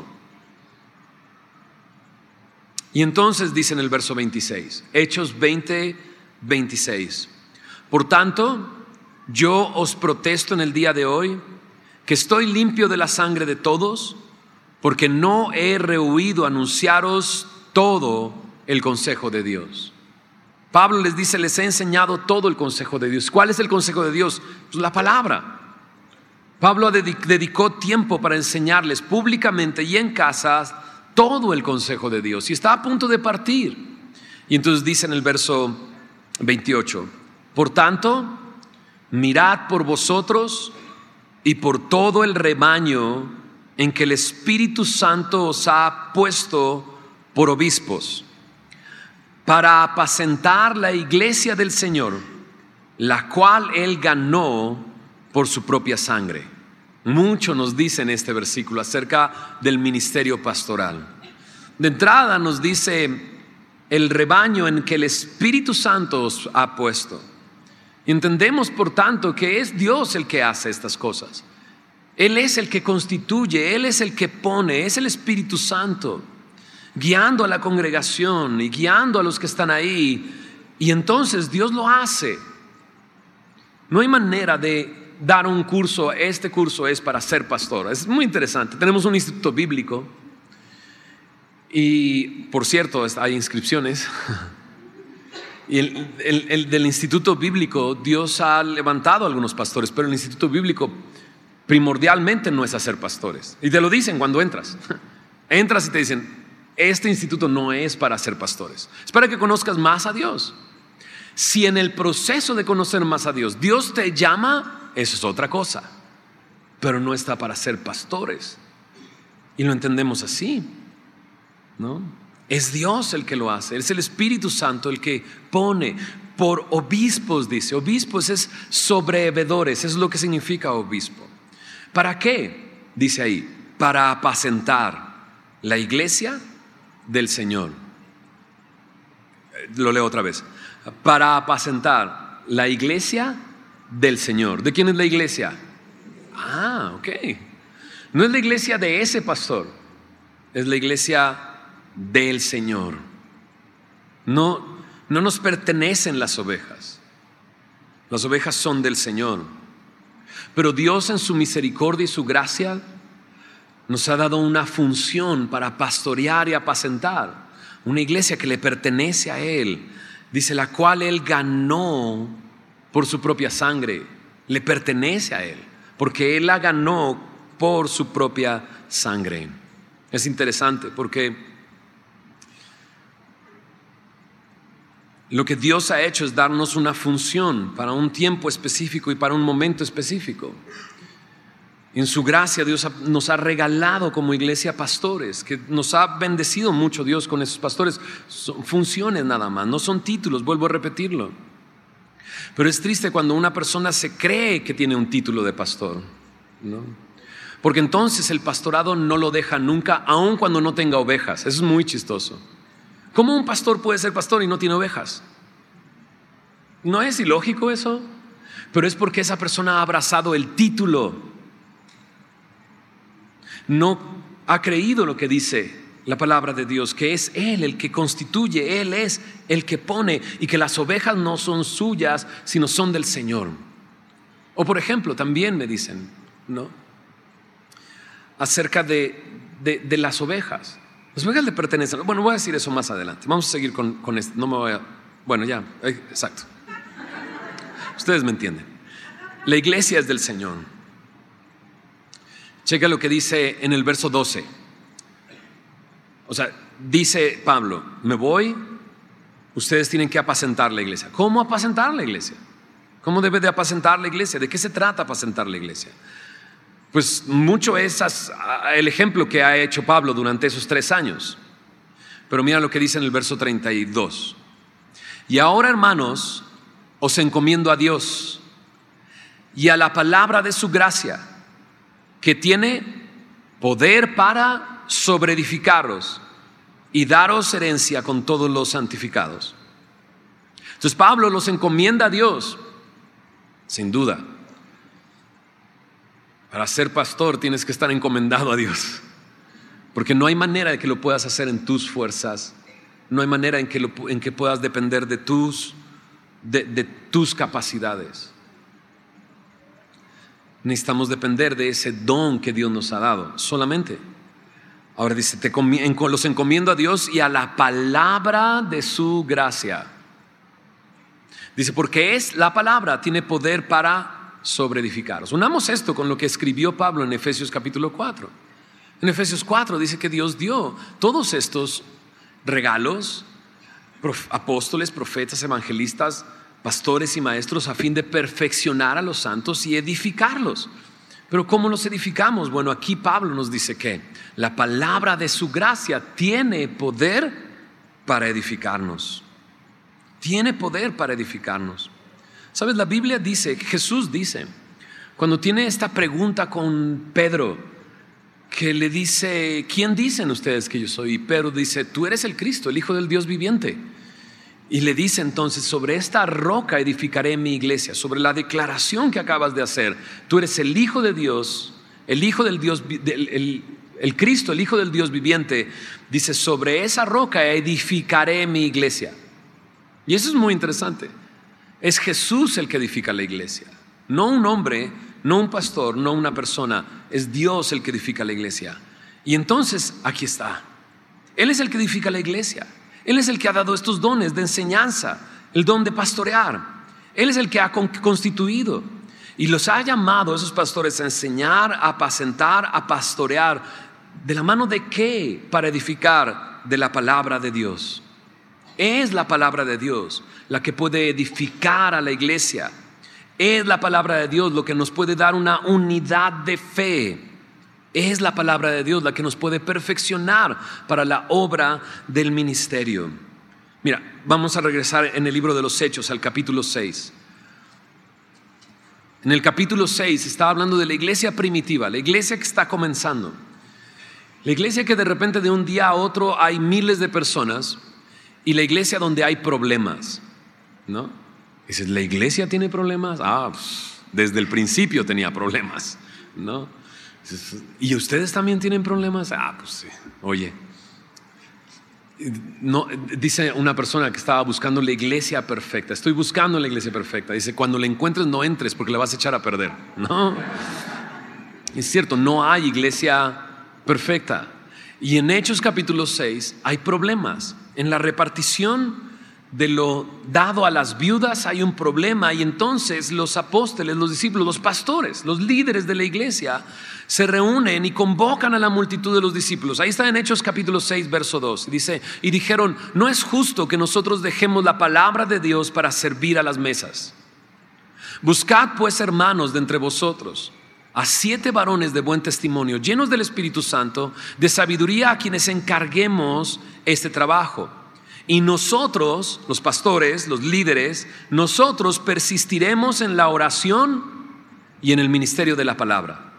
Y entonces dice en el verso 26, Hechos 20, 26, por tanto, yo os protesto en el día de hoy que estoy limpio de la sangre de todos, porque no he rehuido anunciaros todo el consejo de Dios. Pablo les dice, les he enseñado todo el consejo de Dios. ¿Cuál es el consejo de Dios? Pues la palabra. Pablo dedicó tiempo para enseñarles públicamente y en casas todo el consejo de Dios, y está a punto de partir. Y entonces dice en el verso 28, por tanto, mirad por vosotros y por todo el rebaño en que el Espíritu Santo os ha puesto por obispos, para apacentar la iglesia del Señor, la cual Él ganó por su propia sangre. Mucho nos dice en este versículo acerca del ministerio pastoral. De entrada nos dice el rebaño en que el Espíritu Santo os ha puesto. Entendemos por tanto que es Dios el que hace estas cosas. Él es el que constituye, Él es el que pone, es el Espíritu Santo, guiando a la congregación y guiando a los que están ahí. Y entonces Dios lo hace. No hay manera de dar un curso, este curso es para ser pastor. Es muy interesante. Tenemos un instituto bíblico y, por cierto, hay inscripciones. Y el del instituto bíblico, Dios ha levantado a algunos pastores, pero el instituto bíblico primordialmente no es hacer pastores. Y te lo dicen cuando entras. Entras y te dicen, este instituto no es para hacer pastores, es para que conozcas más a Dios. Si en el proceso de conocer más a Dios, Dios te llama, eso es otra cosa, pero no está para ser pastores. Y lo entendemos así, ¿no? Es Dios el que lo hace, es el Espíritu Santo el que pone por obispos, dice. Obispos es sobreveedores, es lo que significa obispo. ¿Para qué? Dice ahí, para apacentar la iglesia del Señor. Lo leo otra vez. Para apacentar la iglesia del Señor. ¿De quién es la iglesia? Ok. No es la iglesia de ese pastor, es la iglesia del Señor. No nos pertenecen las ovejas. Las ovejas son del Señor. Pero Dios en su misericordia y su gracia nos ha dado una función para pastorear y apacentar una iglesia que le pertenece a Él. Dice, la cual Él ganó por su propia sangre. Le pertenece a Él, porque Él la ganó por su propia sangre. Es interesante porque lo que Dios ha hecho es darnos una función para un tiempo específico y para un momento específico. En su gracia Dios nos ha regalado como iglesia pastores, que nos ha bendecido mucho Dios con esos pastores. Son funciones nada más, no son títulos, vuelvo a repetirlo. Pero es triste cuando una persona se cree que tiene un título de pastor, ¿no? Porque entonces el pastorado no lo deja nunca, aun cuando no tenga ovejas. Eso es muy chistoso. ¿Cómo un pastor puede ser pastor y no tiene ovejas? ¿No es ilógico eso? Pero es porque esa persona ha abrazado el título. No ha creído lo que dice la palabra de Dios, que es Él el que constituye, Él es el que pone, y que las ovejas no son suyas, sino son del Señor. O por ejemplo, también me dicen, ¿no?, acerca de las ovejas. Las ovejas le pertenecen. Bueno, voy a decir eso más adelante. Vamos a seguir con esto. No me voy a... Bueno, ya, exacto. Ustedes me entienden. La iglesia es del Señor. Checa lo que dice en el verso 12. O sea, dice Pablo, me voy, ustedes tienen que apacentar la iglesia. ¿Cómo apacentar la iglesia? ¿Cómo debe de apacentar la iglesia? ¿De qué se trata apacentar la iglesia? Pues mucho es el ejemplo que ha hecho Pablo durante esos 3 años. Pero mira lo que dice en el verso 32. Y ahora, hermanos, os encomiendo a Dios y a la palabra de su gracia, que tiene poder para sobreedificaros y daros herencia con todos los santificados. Entonces Pablo los encomienda a Dios, sin duda. Para ser pastor tienes que estar encomendado a Dios, porque no hay manera de que lo puedas hacer en tus fuerzas, no hay manera en que puedas depender de tus capacidades. necesitamos depender de ese don que Dios nos ha dado solamente. Ahora dice, los encomiendo a Dios y a la palabra de su gracia. Dice, porque es la palabra, tiene poder para sobreedificaros. Unamos esto con lo que escribió Pablo en Efesios capítulo 4. En Efesios 4 dice que Dios dio todos estos regalos, apóstoles, profetas, evangelistas, pastores y maestros, a fin de perfeccionar a los santos y edificarlos. Pero ¿cómo los edificamos? Bueno, aquí Pablo nos dice que la palabra de su gracia tiene poder para edificarnos. Tiene poder para edificarnos. ¿Sabes? La Biblia dice, Jesús dice, cuando tiene esta pregunta con Pedro, que le dice, ¿quién dicen ustedes que yo soy? Y Pedro dice, tú eres el Cristo, el Hijo del Dios viviente. Y le dice entonces, sobre esta roca edificaré mi iglesia, sobre la declaración que acabas de hacer. Tú eres el Hijo de Dios, el Hijo del Dios, el Cristo, el Hijo del Dios viviente. Dice, sobre esa roca edificaré mi iglesia. Y eso es muy interesante. Es Jesús el que edifica la iglesia, no un hombre, no un pastor, no una persona. Es Dios el que edifica la iglesia. Y entonces aquí está. Él es el que edifica la iglesia. Él es el que ha dado estos dones de enseñanza, el don de pastorear. Él es el que ha constituido y los ha llamado a esos pastores a enseñar, a apacentar, a pastorear. ¿De la mano de qué? Para edificar de la palabra de Dios. Es la palabra de Dios la que puede edificar a la iglesia. Es la palabra de Dios lo que nos puede dar una unidad de fe. Es la palabra de Dios la que nos puede perfeccionar para la obra del ministerio. Mira, vamos a regresar en el libro de los Hechos al capítulo 6. En el capítulo 6 está hablando de la iglesia primitiva, la iglesia que está comenzando. La iglesia que de repente de un día a otro hay miles de personas, y la iglesia donde hay problemas, ¿no? Dices, ¿la iglesia tiene problemas? Pues, desde el principio tenía problemas, ¿no? ¿Y ustedes también tienen problemas? Pues sí. Oye, no, dice una persona que estaba buscando la iglesia perfecta. Estoy buscando la iglesia perfecta. Dice, cuando la encuentres no entres porque la vas a echar a perder. No, es cierto, no hay iglesia perfecta. Y en Hechos capítulo 6 hay problemas. En la repartición de lo dado a las viudas hay un problema, y entonces los apóstoles, los discípulos, los pastores, los líderes de la iglesia se reúnen y convocan a la multitud de los discípulos. Ahí está en Hechos capítulo 6 verso 2. Dice, y dijeron, no es justo que nosotros dejemos la palabra de Dios para servir a las mesas. Buscad pues, hermanos, de entre vosotros a 7 varones de buen testimonio, llenos del Espíritu Santo, de sabiduría, a quienes encarguemos este trabajo. Y nosotros, los pastores, los líderes, nosotros persistiremos en la oración y en el ministerio de la palabra.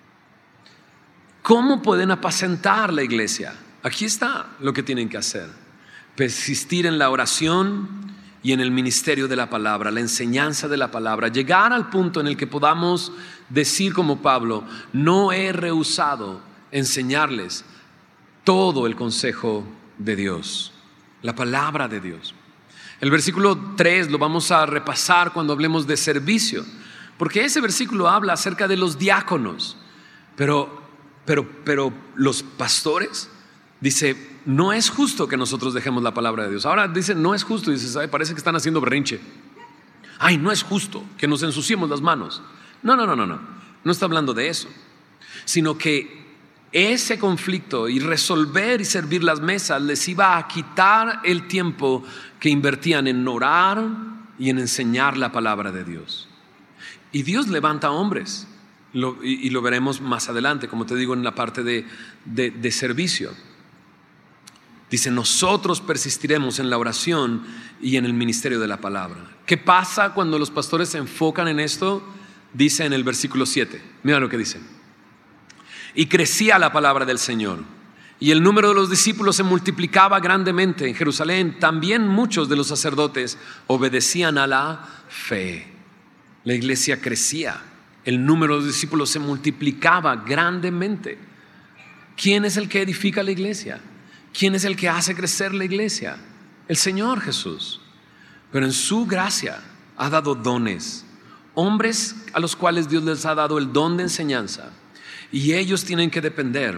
¿Cómo pueden apacentar la iglesia? Aquí está lo que tienen que hacer. Persistir en la oración y en el ministerio de la palabra, la enseñanza de la palabra. Llegar al punto en el que podamos decir como Pablo, no he rehusado enseñarles todo el consejo de Dios. La palabra de Dios. El versículo 3 lo vamos a repasar cuando hablemos de servicio, porque ese versículo habla acerca de los diáconos, pero los pastores, dice, no es justo que nosotros dejemos la palabra de Dios. Ahora dice, no es justo, y dices, parece que están haciendo berrinche. No es justo que nos ensuciemos las manos. No está hablando de eso, sino que ese conflicto y resolver y servir las mesas les iba a quitar el tiempo que invertían en orar y en enseñar la palabra de Dios. Y Dios levanta hombres, y lo veremos más adelante, como te digo, en la parte de servicio. Dice, nosotros persistiremos en la oración y en el ministerio de la palabra. ¿Qué pasa cuando los pastores se enfocan en esto? Dice en el versículo 7, mira lo que dice. Y crecía la palabra del Señor, y el número de los discípulos se multiplicaba grandemente en Jerusalén. También muchos de los sacerdotes obedecían a la fe. La iglesia crecía, el número de los discípulos se multiplicaba grandemente. ¿Quién es el que edifica la iglesia? ¿Quién es el que hace crecer la iglesia? El Señor Jesús. Pero en su gracia ha dado dones, hombres a los cuales Dios les ha dado el don de enseñanza, y ellos tienen que depender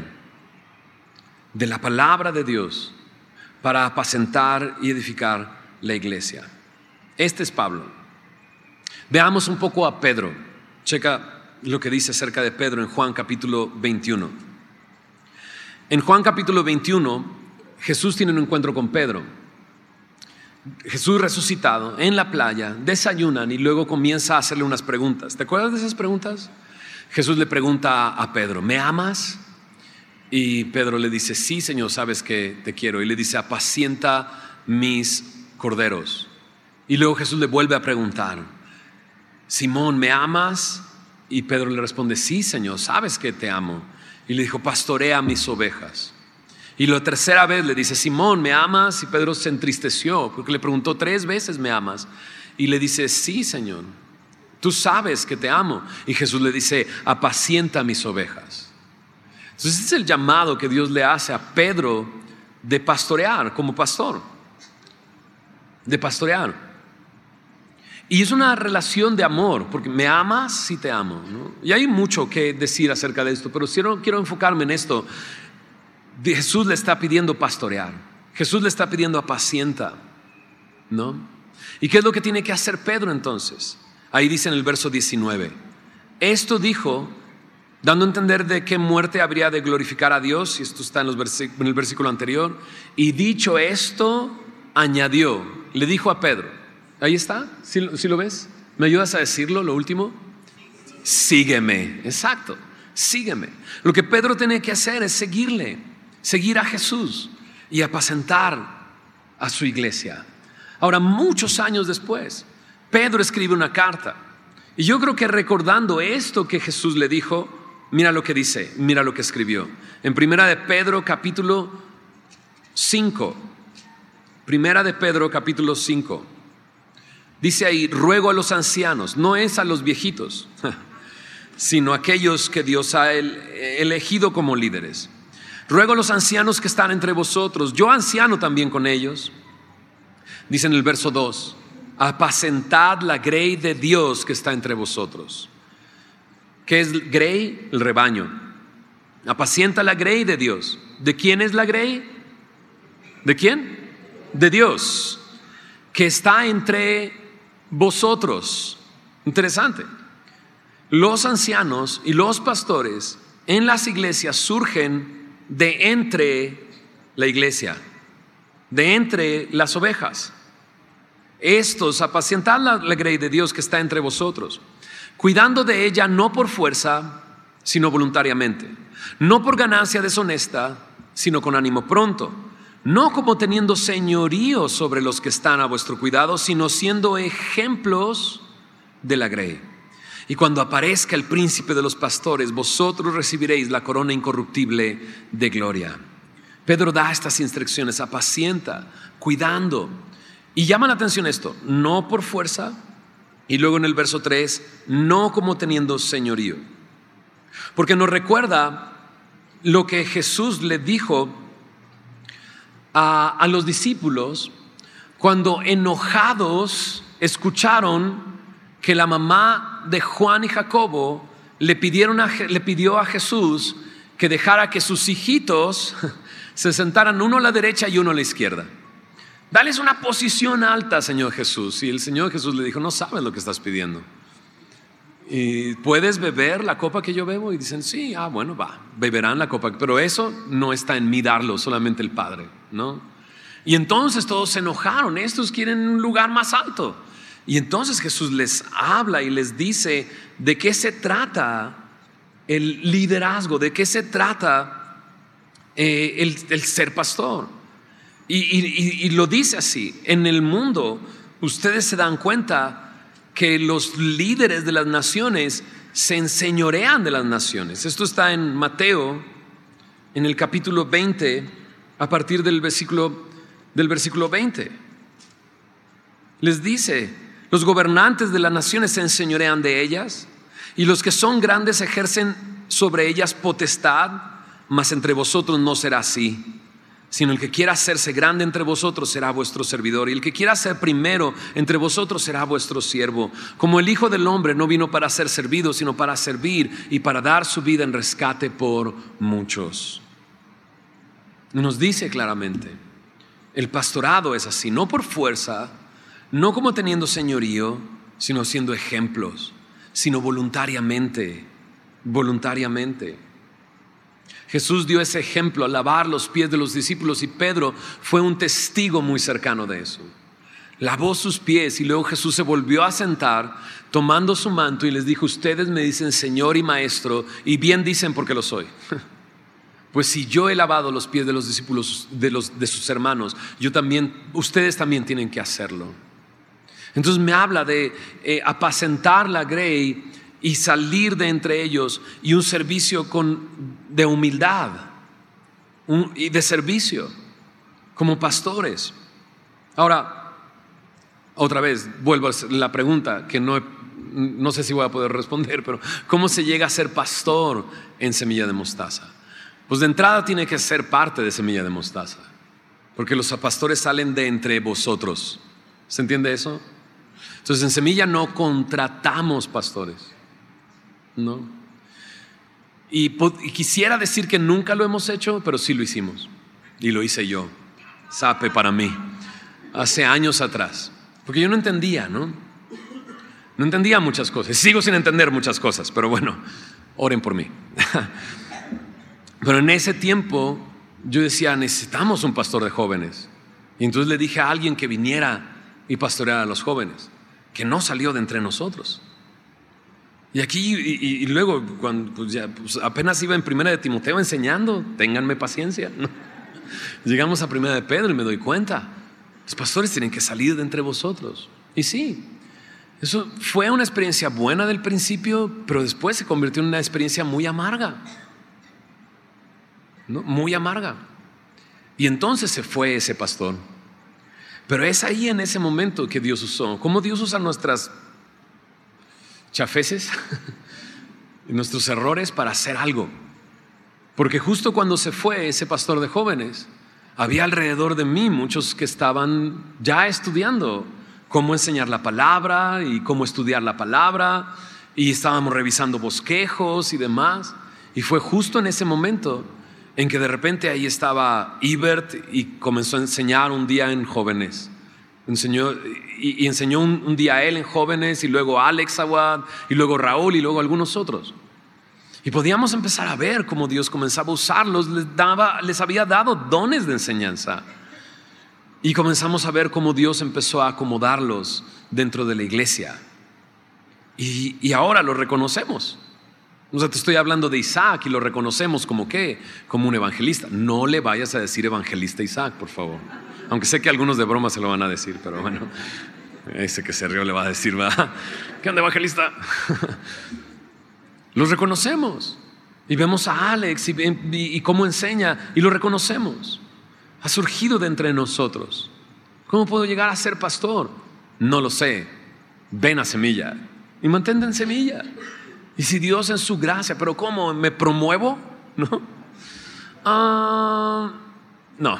de la palabra de Dios para apacentar y edificar la iglesia. Este es Pablo. Veamos un poco a Pedro. Checa lo que dice acerca de Pedro en Juan capítulo 21. En Juan capítulo 21, Jesús tiene un encuentro con Pedro. Jesús resucitado en la playa, desayunan y luego comienza a hacerle unas preguntas. ¿Te acuerdas de esas preguntas? Jesús le pregunta a Pedro: ¿me amas? Y Pedro le dice: sí, Señor, sabes que te quiero. Y le dice: apacienta mis corderos. Y luego Jesús le vuelve a preguntar: Simón, ¿me amas? Y Pedro le responde: sí, Señor, sabes que te amo. Y le dijo: pastorea mis ovejas. Y la tercera vez le dice: Simón, ¿me amas? Y Pedro se entristeció porque le preguntó 3 veces: ¿me amas? Y le dice: sí, Señor, tú sabes que te amo. Y Jesús le dice: apacienta mis ovejas. Entonces ese es el llamado que Dios le hace a Pedro de pastorear como pastor, de pastorear. Y es una relación de amor, porque me amas si te amo, ¿no? Y hay mucho que decir acerca de esto, pero quiero enfocarme en esto. Jesús le está pidiendo pastorear, Jesús le está pidiendo apacienta, ¿no? ¿Y qué es lo que tiene que hacer Pedro entonces? Ahí dice en el verso 19: esto dijo, dando a entender de qué muerte habría de glorificar a Dios, y esto está en el versículo anterior. Y dicho esto, añadió, le dijo a Pedro, ahí está, ¿sí lo ves? ¿Me ayudas a decirlo, lo último? Sígueme. Exacto, sígueme. Lo que Pedro tiene que hacer es seguir a Jesús y apacentar a su iglesia. Ahora, muchos años después, Pedro escribe una carta, y yo creo que recordando esto que Jesús le dijo, mira lo que dice, mira lo que escribió. En Primera de Pedro capítulo 5, Primera de Pedro capítulo 5, dice ahí: ruego a los ancianos, no es a los viejitos, sino a aquellos que Dios ha elegido como líderes. Ruego a los ancianos que están entre vosotros, yo anciano también con ellos. Dice en el verso 2: apacentad la grey de Dios que está entre vosotros. ¿Qué es grey? El rebaño. Apacienta la grey de Dios. ¿De quién es la grey? ¿De quién? De Dios, que está entre vosotros. Interesante. Los ancianos y los pastores en las iglesias surgen de entre la iglesia, de entre las ovejas. Estos apacientad la grey de Dios que está entre vosotros, cuidando de ella no por fuerza, sino voluntariamente, no por ganancia deshonesta, sino con ánimo pronto, no como teniendo señorío sobre los que están a vuestro cuidado, sino siendo ejemplos de la grey. Y cuando aparezca el príncipe de los pastores, vosotros recibiréis la corona incorruptible de gloria. Pedro da estas instrucciones: apacienta, cuidando. Y llama la atención esto: no por fuerza. Y luego en el verso 3, no como teniendo señorío. Porque nos recuerda lo que Jesús le dijo a los discípulos cuando, enojados, escucharon que la mamá de Juan y Jacobo le pidió a Jesús que dejara que sus hijitos se sentaran uno a la derecha y uno a la izquierda. Dales una posición alta, Señor Jesús. Y el Señor Jesús le dijo: no sabes lo que estás pidiendo. ¿Y puedes beber la copa que yo bebo? Y dicen: sí, bueno, beberán la copa, pero eso no está en mí darlo, solamente el Padre, ¿no? Y entonces todos se enojaron. Estos quieren un lugar más alto. Y entonces Jesús les habla y les dice de qué se trata el liderazgo, de qué se trata el ser pastor. Y lo dice así: en el mundo ustedes se dan cuenta que los líderes de las naciones se enseñorean de las naciones. Esto está en Mateo, en el capítulo 20, a partir del versículo 20. Les dice: los gobernantes de las naciones se enseñorean de ellas, y los que son grandes ejercen sobre ellas potestad, mas entre vosotros no será así. sino el que quiera hacerse grande entre vosotros será vuestro servidor, y el que quiera ser primero entre vosotros será vuestro siervo. Como el Hijo del Hombre no vino para ser servido, sino para servir y para dar su vida en rescate por muchos. Nos dice claramente, el pastorado es así, no por fuerza, no como teniendo señorío, sino siendo ejemplos, sino voluntariamente. Jesús dio ese ejemplo al lavar los pies de los discípulos, y Pedro fue un testigo muy cercano de eso. Lavó sus pies y luego Jesús se volvió a sentar tomando su manto y les dijo: ustedes me dicen Señor y Maestro, y bien dicen porque lo soy. Pues si yo he lavado los pies de los discípulos de sus hermanos, ustedes también tienen que hacerlo. Entonces me habla de apacentar la grey y salir de entre ellos, y un servicio de humildad y de servicio como pastores. Ahora, otra vez vuelvo a la pregunta que no sé si voy a poder responder, pero ¿cómo se llega a ser pastor en Semilla de Mostaza? Pues de entrada tiene que ser parte de Semilla de Mostaza, porque los pastores salen de entre vosotros. ¿Se entiende eso? Entonces en Semilla no contratamos pastores, no. Y quisiera decir que nunca lo hemos hecho, pero sí lo hicimos. Y lo hice yo, sape para mí, hace años atrás. Porque yo no entendía, ¿no? No entendía muchas cosas. Sigo sin entender muchas cosas, pero bueno, oren por mí. Pero en ese tiempo yo decía, necesitamos un pastor de jóvenes. Y entonces le dije a alguien que viniera y pastoreara a los jóvenes, que no salió de entre nosotros. Y aquí, y luego, cuando pues apenas iba en Primera de Timoteo enseñando, ténganme paciencia, ¿no? Llegamos a Primera de Pedro y me doy cuenta, los pastores tienen que salir de entre vosotros. Y sí, eso fue una experiencia buena del principio, pero después se convirtió en una experiencia muy amarga, ¿no? Muy amarga. Y entonces se fue ese pastor. Pero es ahí, en ese momento, que Dios usó. ¿Cómo Dios usa nuestras chafeces y nuestros errores para hacer algo? Porque justo cuando se fue ese pastor de jóvenes, había alrededor de mí muchos que estaban ya estudiando cómo enseñar la palabra y cómo estudiar la palabra, y estábamos revisando bosquejos y demás. Y fue justo en ese momento en que de repente ahí estaba Ibert y comenzó a enseñar un día en jóvenes. Enseñó un día a él en jóvenes, y luego Alex Awad, y luego Raúl, y luego algunos otros. Y podíamos empezar a ver cómo Dios comenzaba a usarlos, les había dado dones de enseñanza. Y comenzamos a ver cómo Dios empezó a acomodarlos dentro de la iglesia. Y ahora lo reconocemos. O sea, te estoy hablando de Isaac y lo reconocemos como ¿qué? Como un evangelista. No le vayas a decir evangelista a Isaac, por favor. Aunque sé que algunos de broma se lo van a decir, pero bueno, ese que se rió le va a decir, ¿verdad? ¿Qué onda, evangelista? Los reconocemos y vemos a Alex y cómo enseña, y lo reconocemos. Ha surgido de entre nosotros. ¿Cómo puedo llegar a ser pastor? No lo sé. Ven a Semilla y mantente en Semilla. Y si Dios en su gracia, pero ¿cómo? ¿Me promuevo? No. No.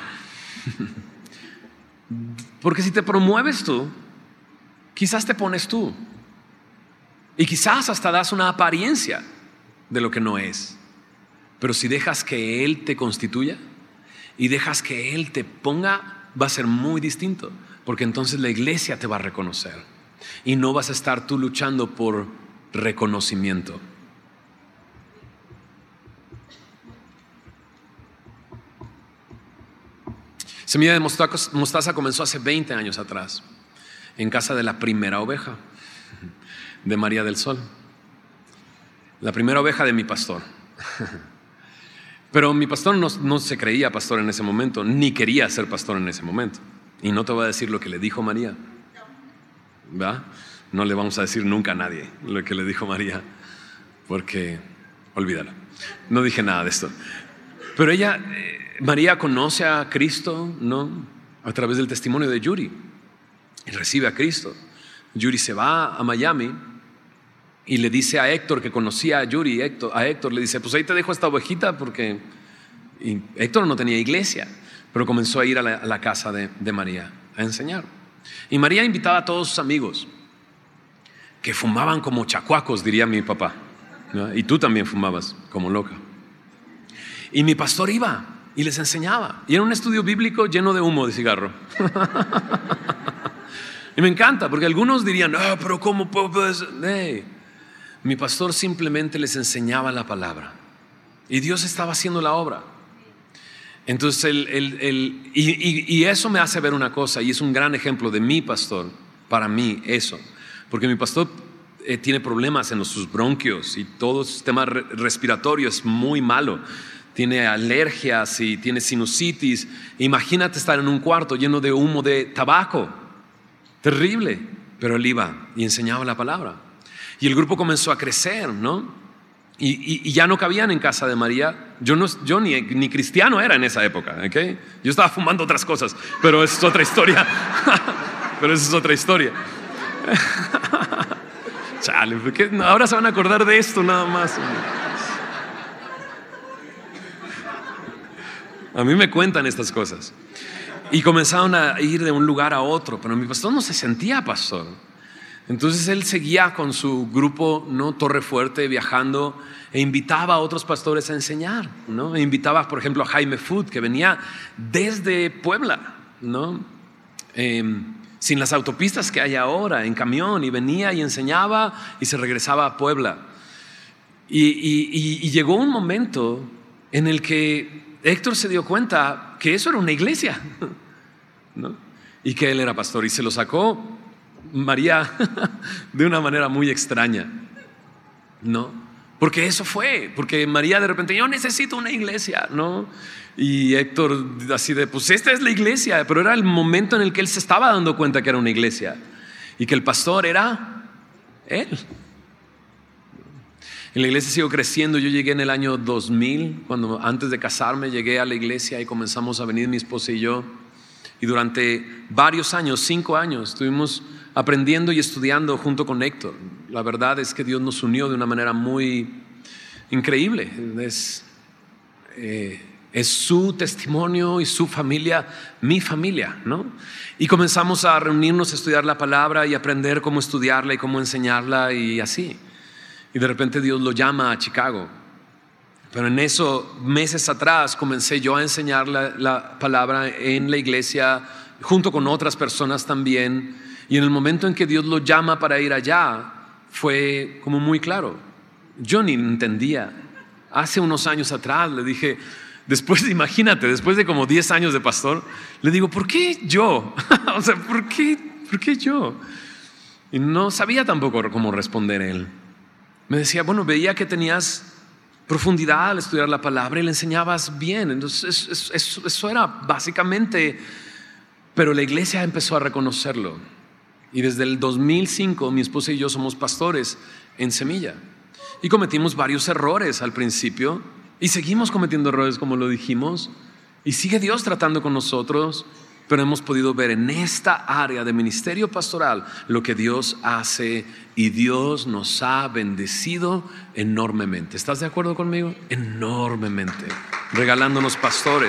Porque si te promueves tú, quizás te pones tú. Y quizás hasta das una apariencia de lo que no es. Pero si dejas que Él te constituya y dejas que Él te ponga, va a ser muy distinto. Porque entonces la iglesia te va a reconocer. Y no vas a estar tú luchando por reconocimiento. Semilla de Mostaza comenzó hace 20 años atrás, en casa de la primera oveja de María del Sol, la primera oveja de mi pastor. Pero mi pastor no se creía pastor en ese momento, ni quería ser pastor en ese momento. Y no te voy a decir lo que le dijo María, ¿verdad? No le vamos a decir nunca a nadie lo que le dijo María, porque olvídalo. No dije nada de esto. Pero María conoce a Cristo, ¿no? A través del testimonio de Yuri, y recibe a Cristo. Yuri se va a Miami y le dice a Héctor, que conocía a Yuri, a Héctor le dice: pues ahí te dejo esta ovejita, porque y Héctor no tenía iglesia, pero comenzó a ir a la casa de María a enseñar. Y María invitaba a todos sus amigos que fumaban como chacuacos, diría mi papá, ¿no? Y tú también fumabas como loca. Y mi pastor iba y les enseñaba. Y era un estudio bíblico lleno de humo de cigarro. Y me encanta, porque algunos dirían, pero ¿cómo puedes? Mi pastor simplemente les enseñaba la palabra. Y Dios estaba haciendo la obra. Entonces, y eso me hace ver una cosa, y es un gran ejemplo de mi pastor, para mí eso. Porque mi pastor tiene problemas en sus bronquios y todo el sistema respiratorio es muy malo. Tiene alergias y tiene sinusitis. Imagínate estar en un cuarto lleno de humo de tabaco. Terrible. Pero él iba y enseñaba la palabra. Y el grupo comenzó a crecer, ¿no? Y ya no cabían en casa de María. Yo ni cristiano era en esa época, ¿okay? Yo estaba fumando otras cosas, pero esa es otra historia. Pero esa es otra historia. Chale, porque ahora se van a acordar de esto nada más. A mí me cuentan estas cosas. Y comenzaron a ir de un lugar a otro, pero mi pastor no se sentía pastor. Entonces él seguía con su grupo, ¿no? Torre Fuerte, viajando, e invitaba a otros pastores a enseñar, ¿no? E invitaba, por ejemplo, a Jaime Food, que venía desde Puebla, ¿no? Sin las autopistas que hay ahora, en camión, y venía y enseñaba y se regresaba a Puebla. Y llegó un momento en el que Héctor se dio cuenta que eso era una iglesia, ¿no? Y que él era pastor, y se lo sacó María de una manera muy extraña, ¿no? Porque eso fue, porque María de repente, yo necesito una iglesia, ¿no? Y Héctor así de, pues esta es la iglesia, pero era el momento en el que él se estaba dando cuenta que era una iglesia y que el pastor era él. En la iglesia sigo creciendo. Yo llegué en el año 2000, antes de casarme llegué a la iglesia y comenzamos a venir mi esposa y yo. Y durante varios años, 5 años, estuvimos aprendiendo y estudiando junto con Héctor. La verdad es que Dios nos unió de una manera muy increíble. Es su testimonio y su familia, mi familia, ¿no? Y comenzamos a reunirnos a estudiar la palabra y aprender cómo estudiarla y cómo enseñarla y así. Y de repente Dios lo llama a Chicago. Pero en eso, meses atrás, comencé yo a enseñar la palabra en la iglesia junto con otras personas también. Y en el momento en que Dios lo llama para ir allá, fue como muy claro. Yo ni entendía. Hace unos años atrás le dije, después de como 10 años de pastor, le digo, ¿por qué yo? O sea, ¿por qué yo? Y no sabía tampoco cómo responder él. Me decía, bueno, veía que tenías profundidad al estudiar la palabra y le enseñabas bien. Entonces eso era básicamente, pero la iglesia empezó a reconocerlo. Y desde el 2005 mi esposa y yo somos pastores en Semilla. Y cometimos varios errores al principio y seguimos cometiendo errores, como lo dijimos, y sigue Dios tratando con nosotros. Pero hemos podido ver en esta área de ministerio pastoral lo que Dios hace, y Dios nos ha bendecido enormemente. ¿Estás de acuerdo conmigo? Enormemente, regalándonos pastores.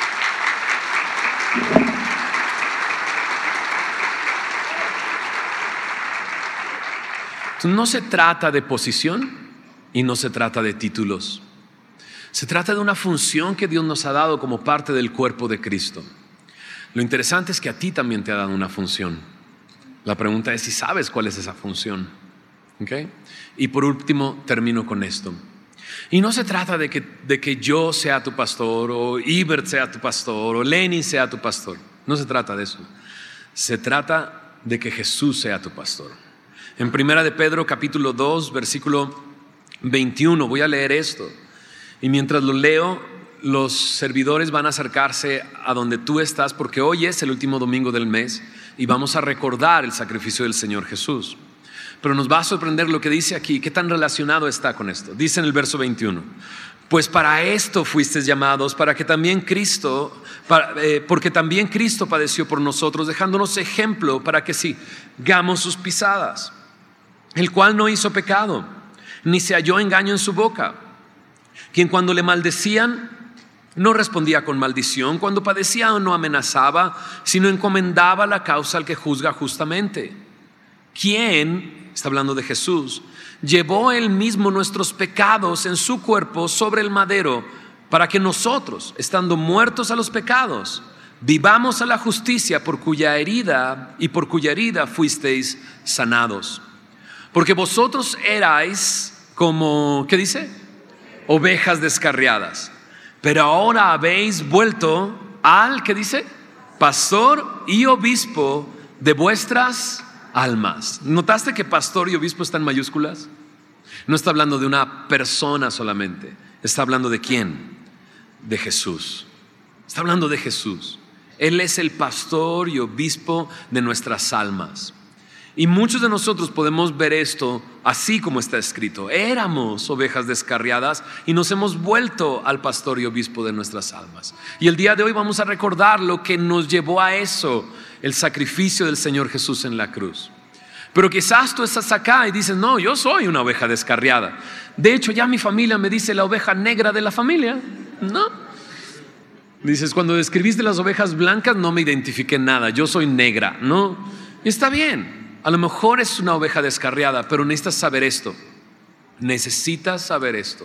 Entonces, no se trata de posición y no se trata de títulos. Se trata de una función que Dios nos ha dado como parte del cuerpo de Cristo. Lo interesante es que a ti también te ha dado una función. La pregunta es si sabes cuál es esa función. ¿Okay? Y por último, termino con esto. Y no se trata de que yo sea tu pastor, o Ibert sea tu pastor, o Lenny sea tu pastor. No se trata de eso. Se trata de que Jesús sea tu pastor. En 1 de Pedro capítulo 2 versículo 21, voy a leer esto. Y mientras lo leo, los servidores van a acercarse a donde tú estás, porque hoy es el último domingo del mes y vamos a recordar el sacrificio del Señor Jesús. Pero nos va a sorprender lo que dice aquí. ¿Qué tan relacionado está con esto? Dice en el verso 21: pues para esto fuisteis llamados, porque también Cristo padeció por nosotros, dejándonos ejemplo para que sigamos sus pisadas, el cual no hizo pecado, ni se halló engaño en su boca, quien cuando le maldecían No respondía con maldición. Cuando padecía no amenazaba, sino encomendaba la causa al que juzga justamente. ¿Quién, está hablando de Jesús, llevó él mismo nuestros pecados en su cuerpo sobre el madero, para que nosotros, estando muertos a los pecados, vivamos a la justicia, por cuya herida fuisteis sanados? Porque vosotros erais como, ¿qué dice? Ovejas descarriadas, pero ahora habéis vuelto al, ¿qué dice? Pastor y obispo de vuestras almas. ¿Notaste que pastor y obispo están en mayúsculas? No está hablando de una persona solamente. Está hablando de ¿quién? De Jesús. Está hablando de Jesús. Él es el pastor y obispo de nuestras almas. Y muchos de nosotros podemos ver esto así como está escrito. Éramos ovejas descarriadas y nos hemos vuelto al pastor y obispo de nuestras almas. Y el día de hoy vamos a recordar lo que nos llevó a eso, el sacrificio del Señor Jesús en la cruz. Pero quizás tú estás acá y dices, no, yo soy una oveja descarriada. De hecho, ya mi familia me dice la oveja negra de la familia. No. Dices, cuando describiste las ovejas blancas no me identifiqué nada, yo soy negra. No, y está bien. A lo mejor es una oveja descarriada, pero necesitas saber esto. Necesitas saber esto.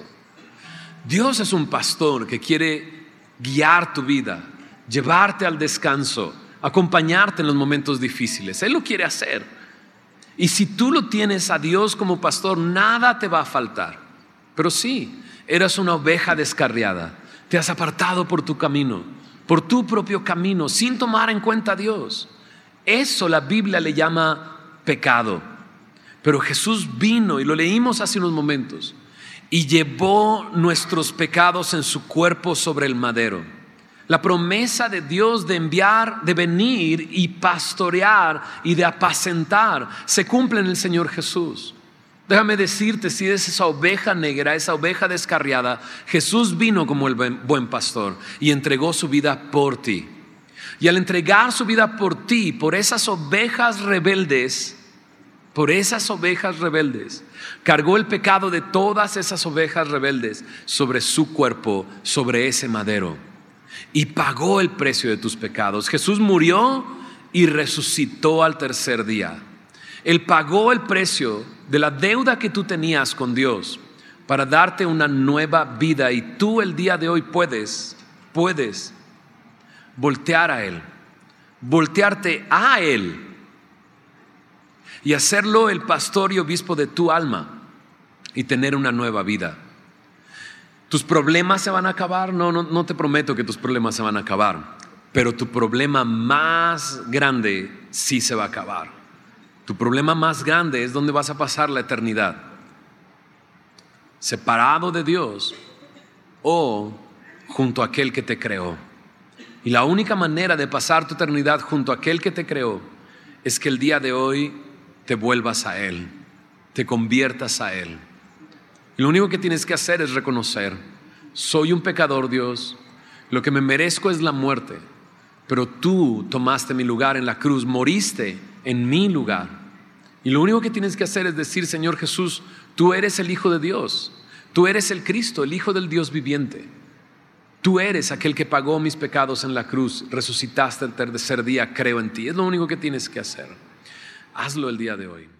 Dios es un pastor que quiere guiar tu vida, llevarte al descanso, acompañarte en los momentos difíciles. Él lo quiere hacer. Y si tú lo tienes a Dios como pastor, nada te va a faltar. Pero sí, eras una oveja descarriada. Te has apartado por tu camino, por tu propio camino, sin tomar en cuenta a Dios. Eso la Biblia le llama pecado. Pero Jesús vino, y lo leímos hace unos momentos, y llevó nuestros pecados en su cuerpo sobre el madero. La promesa de Dios de enviar, de venir y pastorear y de apacentar se cumple en el Señor Jesús. Déjame decirte, si eres esa oveja negra, esa oveja descarriada, Jesús vino como el buen pastor y entregó su vida por ti. Y al entregar su vida por ti, por esas ovejas rebeldes, cargó el pecado de todas esas ovejas rebeldes sobre su cuerpo, sobre ese madero, y pagó el precio de tus pecados. Jesús murió y resucitó al tercer día. Él pagó el precio de la deuda que tú tenías con Dios para darte una nueva vida, y tú el día de hoy puedes voltear a Él, voltearte a Él y hacerlo el pastor y obispo de tu alma y tener una nueva vida. ¿Tus problemas se van a acabar? No te prometo que tus problemas se van a acabar, pero tu problema más grande sí se va a acabar. Tu problema más grande es donde vas a pasar la eternidad, separado de Dios o junto a aquel que te creó. Y la única manera de pasar tu eternidad junto a aquel que te creó es que el día de hoy te vuelvas a Él, te conviertas a Él. Y lo único que tienes que hacer es reconocer: soy un pecador, Dios, lo que me merezco es la muerte, pero tú tomaste mi lugar en la cruz, moriste en mi lugar. Y lo único que tienes que hacer es decir: Señor Jesús, tú eres el Hijo de Dios, tú eres el Cristo, el Hijo del Dios viviente. Tú eres aquel que pagó mis pecados en la cruz, resucitaste el tercer día, creo en ti. Es lo único que tienes que hacer. Hazlo el día de hoy.